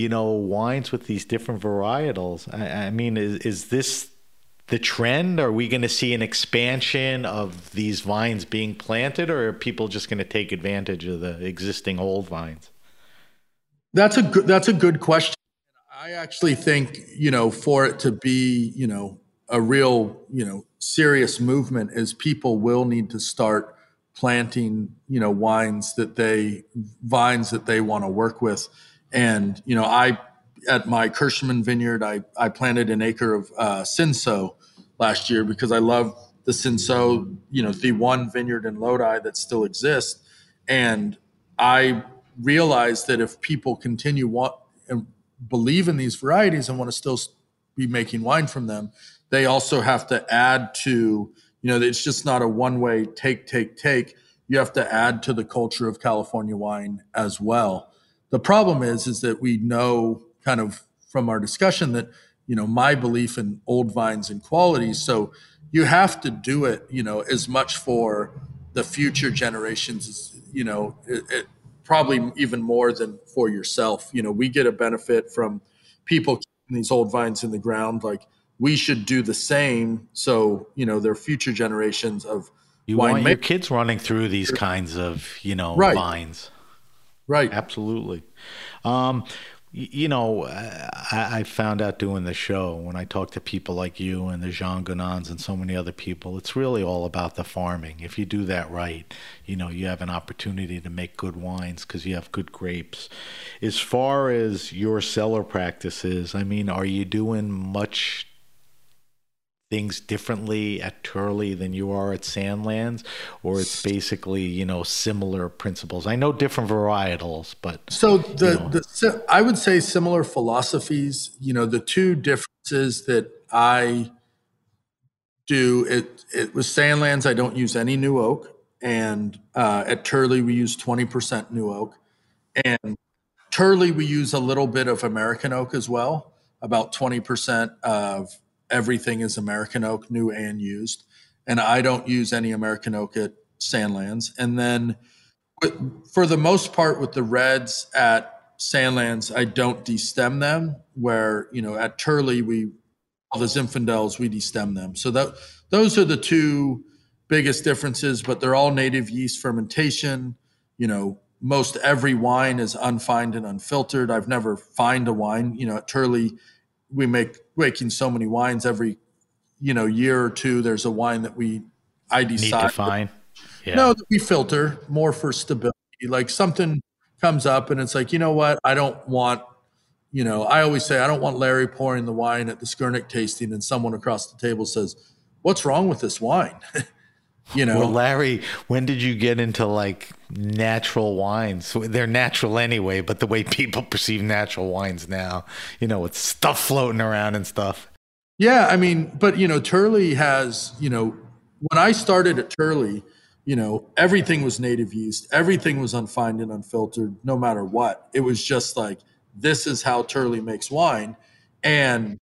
wines with these different varietals. I mean, is this the trend? Are we going to see an expansion of these vines being planted, or are people just going to take advantage of the existing old vines? That's a good question. I actually think, for it to be, a real, serious movement, is people will need to start planting, vines that they want to work with. And, at my Kirschman vineyard, I planted an acre of Cinsault last year because I love the Cinsault, the one vineyard in Lodi that still exists. And I realized that if people continue and believe in these varieties and want to still be making wine from them, they also have to add to, it's just not a one-way take. You have to add to the culture of California wine as well. The problem is that we know kind of from our discussion that, my belief in old vines and quality. So you have to do it, as much for the future generations as, it probably even more than for yourself. We get a benefit from people keeping these old vines in the ground. Like, we should do the same. So, there are future generations of you want your kids running through these kinds of, vines. Right. Absolutely. I found out doing the show when I talk to people like you and the Jean Gounans and so many other people, it's really all about the farming. If you do that right, you have an opportunity to make good wines because you have good grapes. As far as your cellar practices, I mean, are you doing much things differently at Turley than you are at Sandlands, or it's basically similar principles? I know different varietals, but so I would say similar philosophies. The two differences that I do it with Sandlands, I don't use any new oak, and at Turley we use 20% new oak, and Turley we use a little bit of American oak as well. About 20% of everything is American oak, new and used. And I don't use any American oak at Sandlands. And then for the most part with the reds at Sandlands, I don't destem them, where, at Turley, all the Zinfandels, we destem them. So those are the two biggest differences, but they're all native yeast fermentation. Most every wine is unfined and unfiltered. I've never fined a wine. At Turley, we making so many wines every, year or two. There's a wine that I decide need to find. Yeah. No, that we filter more for stability. Like something comes up and it's like, you know what? I don't want, I always say I don't want Larry pouring the wine at the Skurnik tasting and someone across the table says, "What's wrong with this wine?" Well, Larry, when did you get into like natural wines? They're natural anyway, but the way people perceive natural wines now, with stuff floating around and stuff. Yeah, I mean, but Turley has, when I started at Turley, everything was native yeast, everything was unfined and unfiltered, no matter what. It was just like, this is how Turley makes wine, and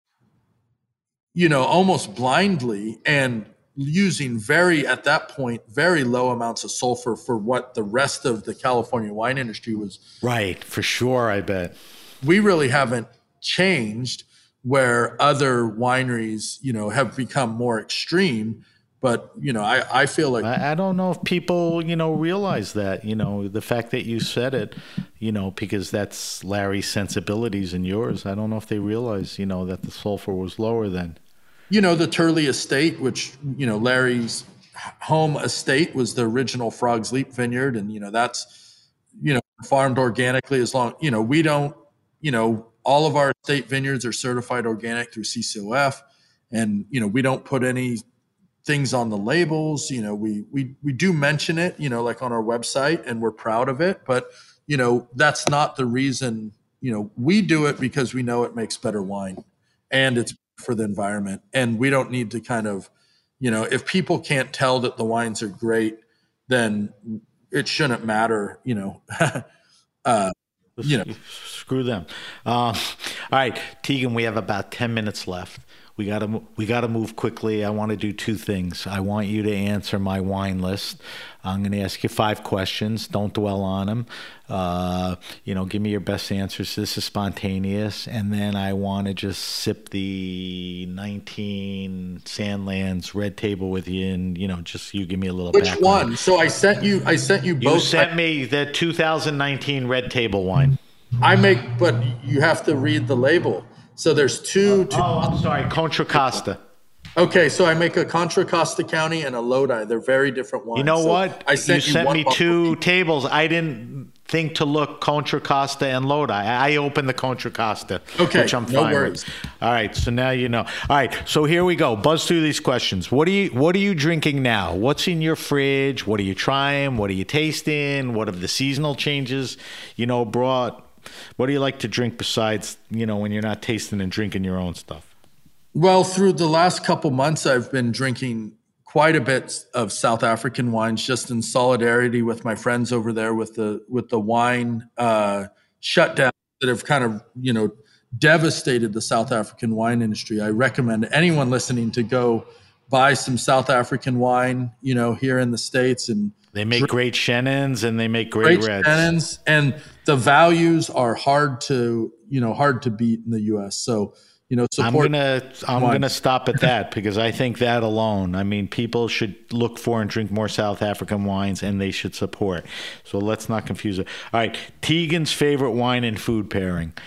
almost blindly, and using at that point, very low amounts of sulfur for what the rest of the California wine industry was. Right, for sure, I bet. We really haven't changed, where other wineries, have become more extreme. But, I feel like... I don't know if people, realize that, the fact that you said it, because that's Larry's sensibilities and yours. I don't know if they realize, that the sulfur was lower then. The Turley estate, which, Larry's home estate was the original Frog's Leap vineyard. And, that's, farmed organically as long, we don't, all of our estate vineyards are certified organic through CCOF. And, we don't put any things on the labels. We do mention it, like on our website, and we're proud of it. But, that's not the reason, we do it because we know it makes better wine and it's for the environment. And we don't need to kind of, if people can't tell that the wines are great, then it shouldn't matter, Screw them. All right, Tegan, we have about 10 minutes left. We gotta move quickly. I want to do two things. I want you to answer my wine list. I'm going to ask you 5 questions. Don't dwell on them. Give me your best answers. This is spontaneous. And then I want to just sip the 19 Sandlands Red Table with you, and just you give me a little. Which background. one? So I sent you both. You sent me the 2019 Red Table wine. But you have to read the label. So there's two. I'm sorry, Contra Costa. Okay, so I make a Contra Costa County and a Lodi. They're very different wines. You know what? I sent you sent me 2 tables. I didn't think to look Contra Costa and Lodi. I opened the Contra Costa, okay, which I'm fine no worries. with. All right, so now you know. All right, so here we go. Buzz through these questions. What are you drinking now? What's in your fridge? What are you trying? What are you tasting? What are the seasonal changes brought? What do you like to drink besides, when you're not tasting and drinking your own stuff? Well, through the last couple months, I've been drinking quite a bit of South African wines, just in solidarity with my friends over there with the wine shutdown that have kind of, devastated the South African wine industry. I recommend anyone listening to go buy some South African wine, here in the States, and they make great Shennons and they make great reds. Shennons, and the values are hard to beat in the U.S. So, support. I'm gonna stop at that because I think that alone. I mean, people should look for and drink more South African wines, and they should support. So let's not confuse it. All right, Tegan's favorite wine and food pairing.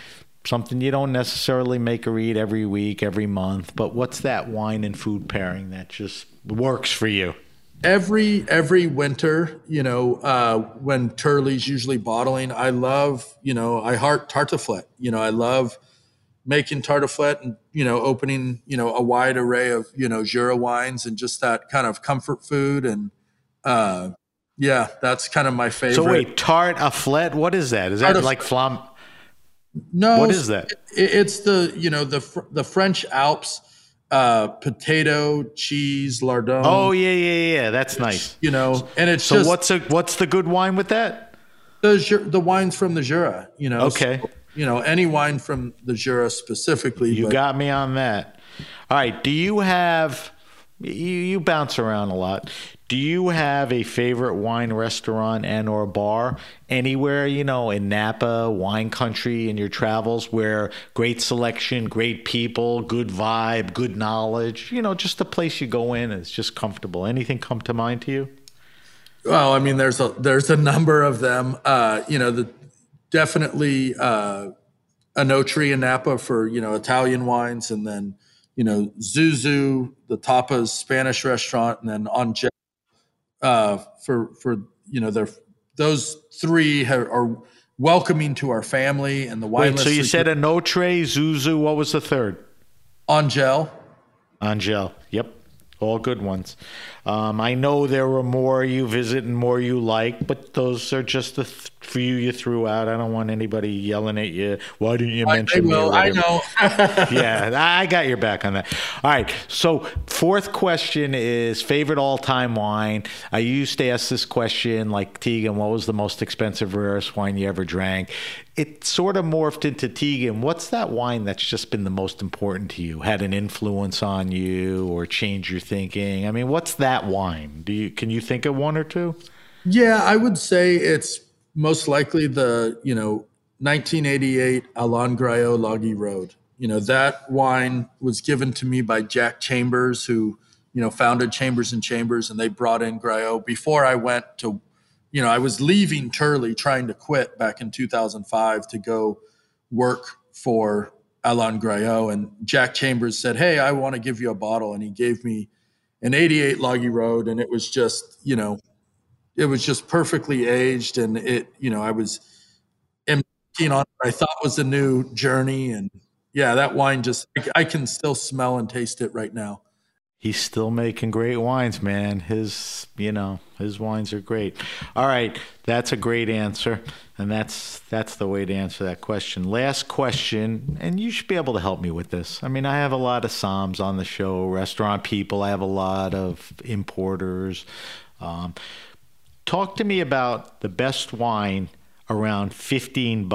something you don't necessarily make or eat every week, every month, but what's that wine and food pairing that just works for you? Every winter, when Turley's usually bottling, I love, I heart tartiflette. I love making tartiflette and, opening, a wide array of, Jura wines and just that kind of comfort food. And yeah, that's kind of my favorite. So wait, tartiflette, what is that? Is that like flam? No. What is that? It's the French Alps, potato, cheese, lardon. Oh, yeah. That's nice. And it's so just. What's the good wine with that? The wines from the Jura, Okay. So, any wine from the Jura specifically. You got me on that. All right. Do you have, you bounce around a lot. Do you have a favorite wine restaurant and or bar anywhere, in Napa, wine country, in your travels where great selection, great people, good vibe, good knowledge, just a place you go in and it's just comfortable. Anything come to mind to you? Well, I mean, there's a number of them. Definitely Anotri in Napa for, Italian wines, and then, Zuzu, the Tapas Spanish restaurant, and then Angel for those three are welcoming to our family and the wine. Wait, so you said Anotre, Zuzu, what was the third? Angel. Yep. All good ones. I know there were more you visit and more you like, but those are just the few you threw out. I don't want anybody yelling at you. Why didn't you mention me? I know. Yeah, I got your back on that. All right. So fourth question is favorite all-time wine. I used to ask this question like, Tegan, what was the most expensive, rarest wine you ever drank? It sort of morphed into, Tegan, what's that wine that's just been the most important to you, had an influence on you or changed your thinking? I mean, what's that wine? Can you think of one or two? Yeah, I would say it's most likely the, 1988 Alain Graillot Loggy Road. That wine was given to me by Jack Chambers, who, founded Chambers and Chambers, and they brought in Graillot before I went to, I was leaving Turley, trying to quit back in 2005 to go work for Alain Graillot. And Jack Chambers said, "Hey, I want to give you a bottle." And he gave me an 88 Loggy Road. And it was just, it was just perfectly aged. And it, I was embarking on what I thought was a new journey. And yeah, that wine just, I can still smell and taste it right now. He's still making great wines, man. His wines are great. All right, that's a great answer, and that's the way to answer that question. Last question, and you should be able to help me with this. I mean, I have a lot of somms on the show, restaurant people. I have a lot of importers. Talk to me about the best wine around $15,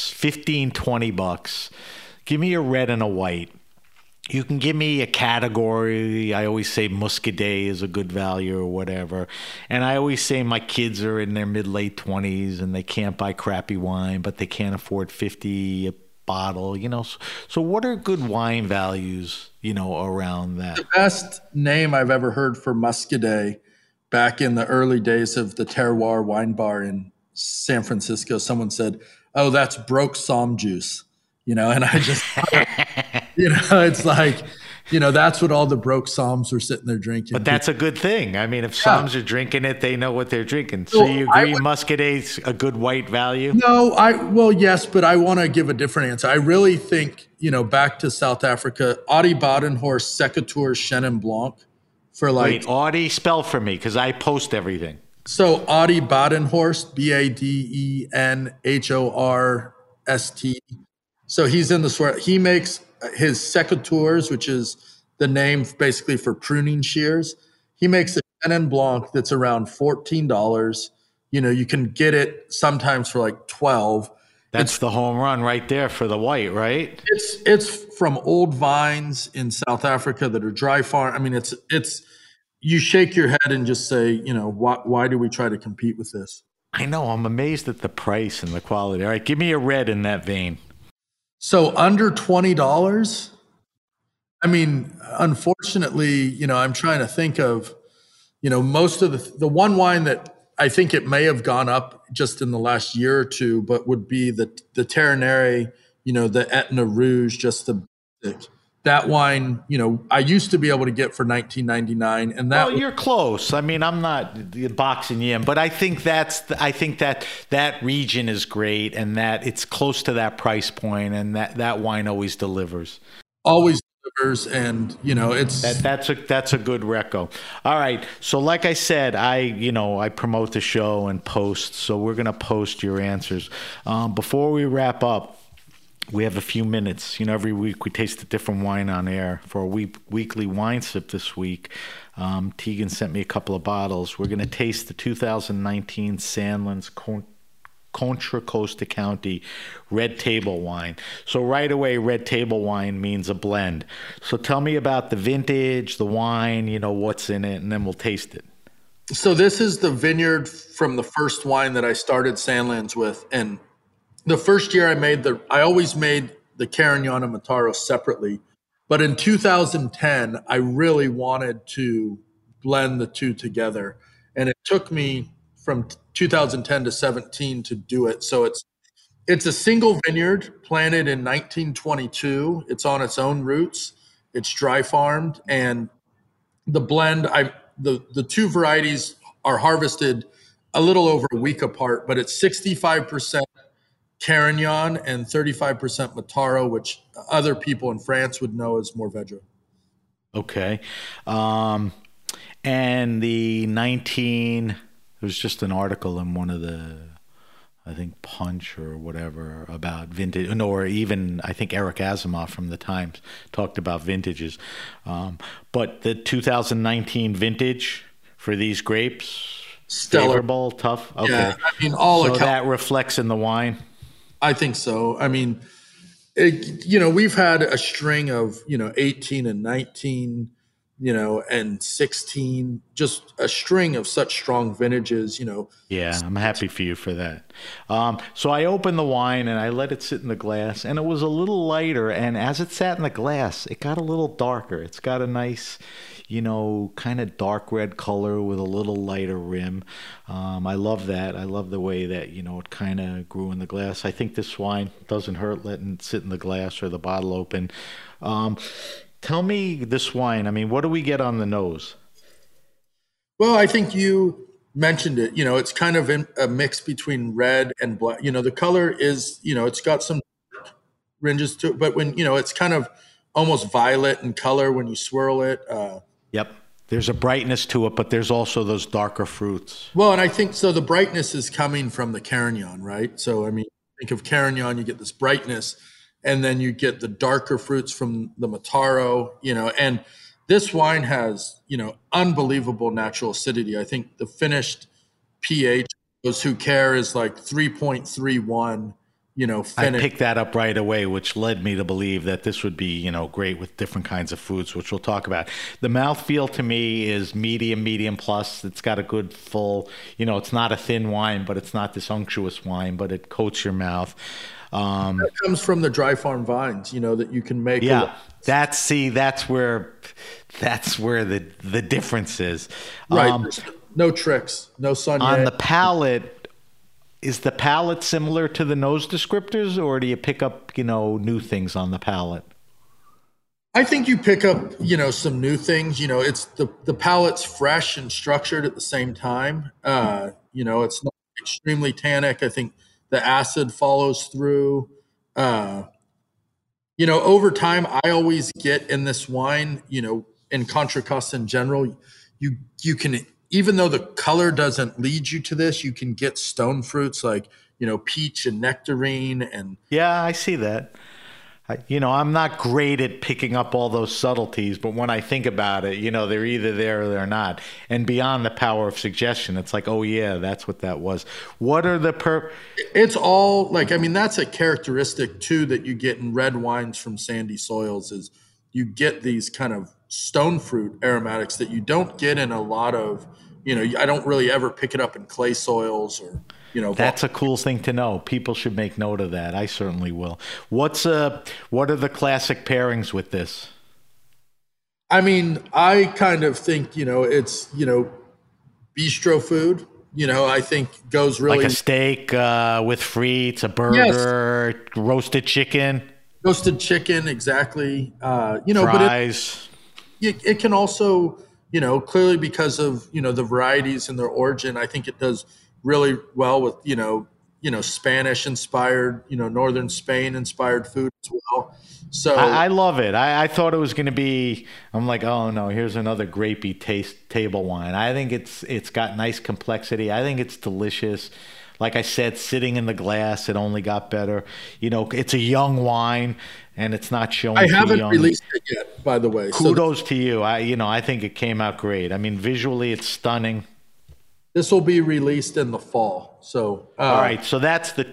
$20. Give me a red and a white. You can give me a category. I always say Muscadet is a good value or whatever. And I always say my kids are in their mid-late 20s and they can't buy crappy wine, but they can't afford $50 a bottle, So what are good wine values, around that? The best name I've ever heard for Muscadet back in the early days of the Terroir Wine Bar in San Francisco, someone said, "Oh, that's broke Somme juice." And I just, it's like, that's what all the broke Somms are sitting there drinking. But that's a good thing. I mean, if Somms are drinking it, they know what they're drinking. So you agree Muscadet's a good white value? No, yes, but I want to give a different answer. I really think, back to South Africa, Audi Badenhorst Secateur Chenin Blanc for like. Wait, Audi, spell for me, because I post everything. So Audi Badenhorst, Badenhorst. So he's in the swear. He makes his secateurs, which is the name basically for pruning shears. He makes a Chenin Blanc that's around $14. You can get it sometimes for like $12. That's the home run right there for the white, right? It's from old vines in South Africa that are dry farm. I mean, it's you shake your head and just say, why do we try to compete with this? I know. I'm amazed at the price and the quality. All right, give me a red in that vein. So under $20, I mean, unfortunately, I'm trying to think of, most of the one wine that I think it may have gone up just in the last year or two, but would be the Terronere, the Etna Rouge, just that wine, I used to be able to get for $19.99, and that. Well, you're close. I mean, I'm not boxing you in, but I think that region is great, and that it's close to that price point, and that wine always delivers. Always delivers, and it's that's a good reco. All right, so like I said, I promote the show and post, so we're gonna post your answers. Before we wrap up, we have a few minutes. Every week we taste a different wine on air. For a weekly wine sip this week, Tegan sent me a couple of bottles. We're going to taste the 2019 Sandlands Contra Costa County Red Table wine. So right away, Red Table wine means a blend. So tell me about the vintage, the wine, what's in it, and then we'll taste it. So this is the vineyard from the first wine that I started Sandlands with, and the first year I always made the Carignan and Mataro separately, but in 2010, I really wanted to blend the two together. And it took me from 2010 to 17 to do it. So it's a single vineyard planted in 1922. It's on its own roots. It's dry farmed, and the blend, the two varieties are harvested a little over a week apart, but it's 65% Carignan and 35% Mataro, which other people in France would know as Mourvedre. Okay. And there was just an article in one of the, I think Punch or whatever, about vintage, or even I think Eric Asimov from the Times talked about vintages. But the 2019 vintage for these grapes, stellar, favorable, tough. Okay. Yeah, I mean, so that reflects in the wine. I think so. I mean, we've had a string of, 18 and 19, and 16, just a string of such strong vintages, Yeah, I'm happy for you for that. So I opened the wine and I let it sit in the glass, and it was a little lighter. And as it sat in the glass, it got a little darker. It's got a nice, kind of dark red color with a little lighter rim. I love that. I love the way that, it kind of grew in the glass. I think this wine doesn't hurt letting it sit in the glass or the bottle open. Tell me this wine. I mean, what do we get on the nose? Well, I think you mentioned it. It's kind of a mix between red and black. The color is, it's got some ringes to it, but when, it's kind of almost violet in color when you swirl it. Yep. There's a brightness to it, but there's also those darker fruits. Well, and I think so the brightness is coming from the Carignan, right? So, I mean, think of Carignan, you get this brightness, and then you get the darker fruits from the Mataro, and this wine has, unbelievable natural acidity. I think the finished pH, those who care, is like 3.31, finish. I picked that up right away, which led me to believe that this would be, great with different kinds of foods, which we'll talk about. The mouthfeel to me is medium plus. It's got a good full, it's not a thin wine, but it's not this unctuous wine, but it coats your mouth. That comes from the dry farm vines, that you can make. Yeah, that's where the difference is. Right. No tricks, no Saunier. On the palate, is the palate similar to the nose descriptors, or do you pick up, new things on the palate? I think you pick up, some new things. It's the palate's fresh and structured at the same time. It's not extremely tannic. I think the acid follows through. Over time, I always get in this wine, in Contra Costa in general, you can, even though the color doesn't lead you to this, you can get stone fruits like, peach and nectarine. And yeah, I see that. I'm not great at picking up all those subtleties, but when I think about it, they're either there or they're not. And beyond the power of suggestion, it's like, oh yeah, that's what that was. What are the It's all like, I mean, that's a characteristic too that you get in red wines from sandy soils, is you get these kind of stone fruit aromatics that you don't get in a lot of, I don't really ever pick it up in clay soils or, That's a cool thing to know. People should make note of that. I certainly will. What are the classic pairings with this? I mean, I kind of think, it's, bistro food, I think goes really like a steak with frites, a burger, roasted chicken. Roasted chicken, exactly. Fries. But it can also, clearly because of, the varieties and their origin, I think it does really well with, Spanish inspired, Northern Spain inspired food as well. So I love it. I thought it was going to be, I'm like, oh no, here's another grapey table wine. I think it's got nice complexity. I think it's delicious. Like I said, sitting in the glass, it only got better. It's a young wine, and it's not showing. I haven't released it yet, by the way. Kudos to you. I think it came out great. I mean, visually, it's stunning. This will be released in the fall. So all right, so that's the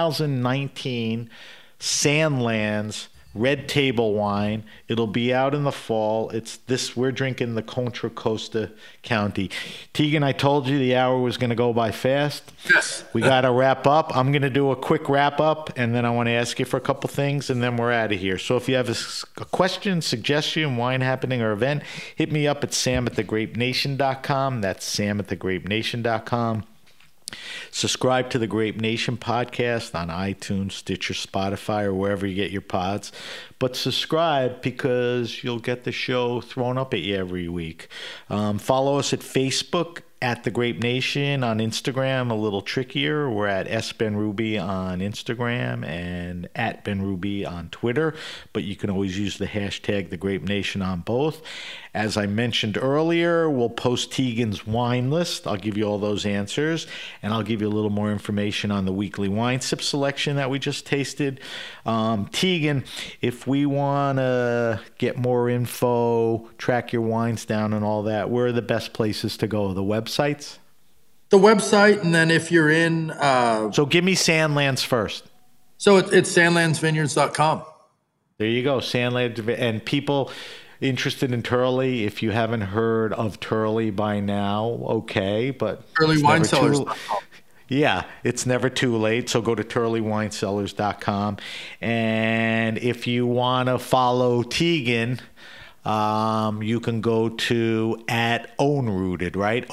2019 Sandlands Red Table Wine. It'll be out in the fall. We're drinking the Contra Costa County. Tegan, I told you the hour was going to go by fast. Yes. We got to wrap up. I'm going to do a quick wrap up, and then I want to ask you for a couple things, and then we're out of here. So if you have a question, suggestion, wine happening, or event, hit me up at sam@thegrapenation.com. That's sam@thegrapenation.com. Subscribe to the Grape Nation podcast on iTunes, Stitcher, Spotify, or wherever you get your pods. But subscribe because you'll get the show thrown up at you every week. Follow us at Facebook at The Grape Nation. On Instagram, a little trickier. We're at SBenRuby on Instagram and at BenRuby on Twitter. But you can always use the hashtag The Grape Nation on both. As I mentioned earlier, we'll post Tegan's wine list. I'll give you all those answers, and I'll give you a little more information on the weekly wine sip selection that we just tasted. Tegan, if we want to get more info, track your wines down and all that, where are the best places to go? The websites? The website, and then if you're in... So give me Sandlands first. So it's sandlandsvineyards.com. There you go, Sandlands. And people interested in Turley, if you haven't heard of Turley by now, okay, but... TurleyWineCellars.com. Yeah, it's never too late. So go to TurleyWineCellars.com. And if you want to follow Tegan, you can go to @OwnRooted, right?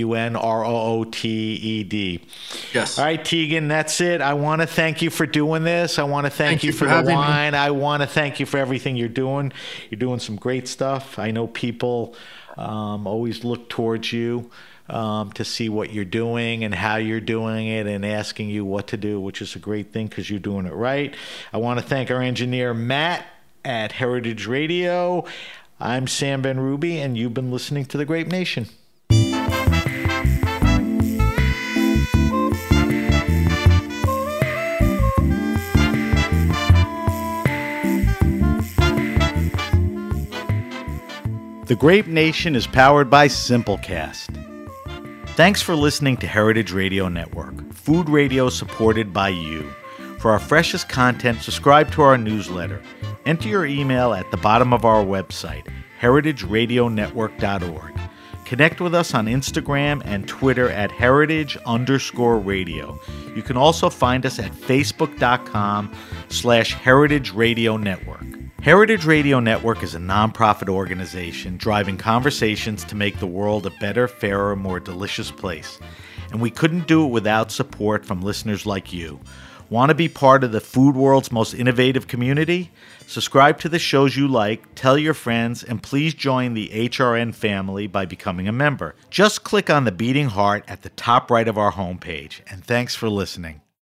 OWNROOTED. Yes. All right, Tegan, that's it. I want to thank you for doing this. I want to thank you for the wine. I want to thank you for everything you're doing. You're doing some great stuff. I know people always look towards you to see what you're doing and how you're doing it and asking you what to do, which is a great thing because you're doing it right. I want to thank our engineer, Matt, at Heritage Radio. I'm Sam BenRuby, and you've been listening to The Grape Nation. The Grape Nation is powered by Simplecast. Thanks for listening to Heritage Radio Network, food radio supported by you. For our freshest content, subscribe to our newsletter. Enter your email at the bottom of our website, heritageradionetwork.org. Connect with us on Instagram and Twitter at heritage_radio. You can also find us at facebook.com/Heritage Radio Network. Heritage Radio Network is a nonprofit organization driving conversations to make the world a better, fairer, more delicious place. And we couldn't do it without support from listeners like you. Want to be part of the food world's most innovative community? Subscribe to the shows you like, tell your friends, and please join the HRN family by becoming a member. Just click on the beating heart at the top right of our homepage. And thanks for listening.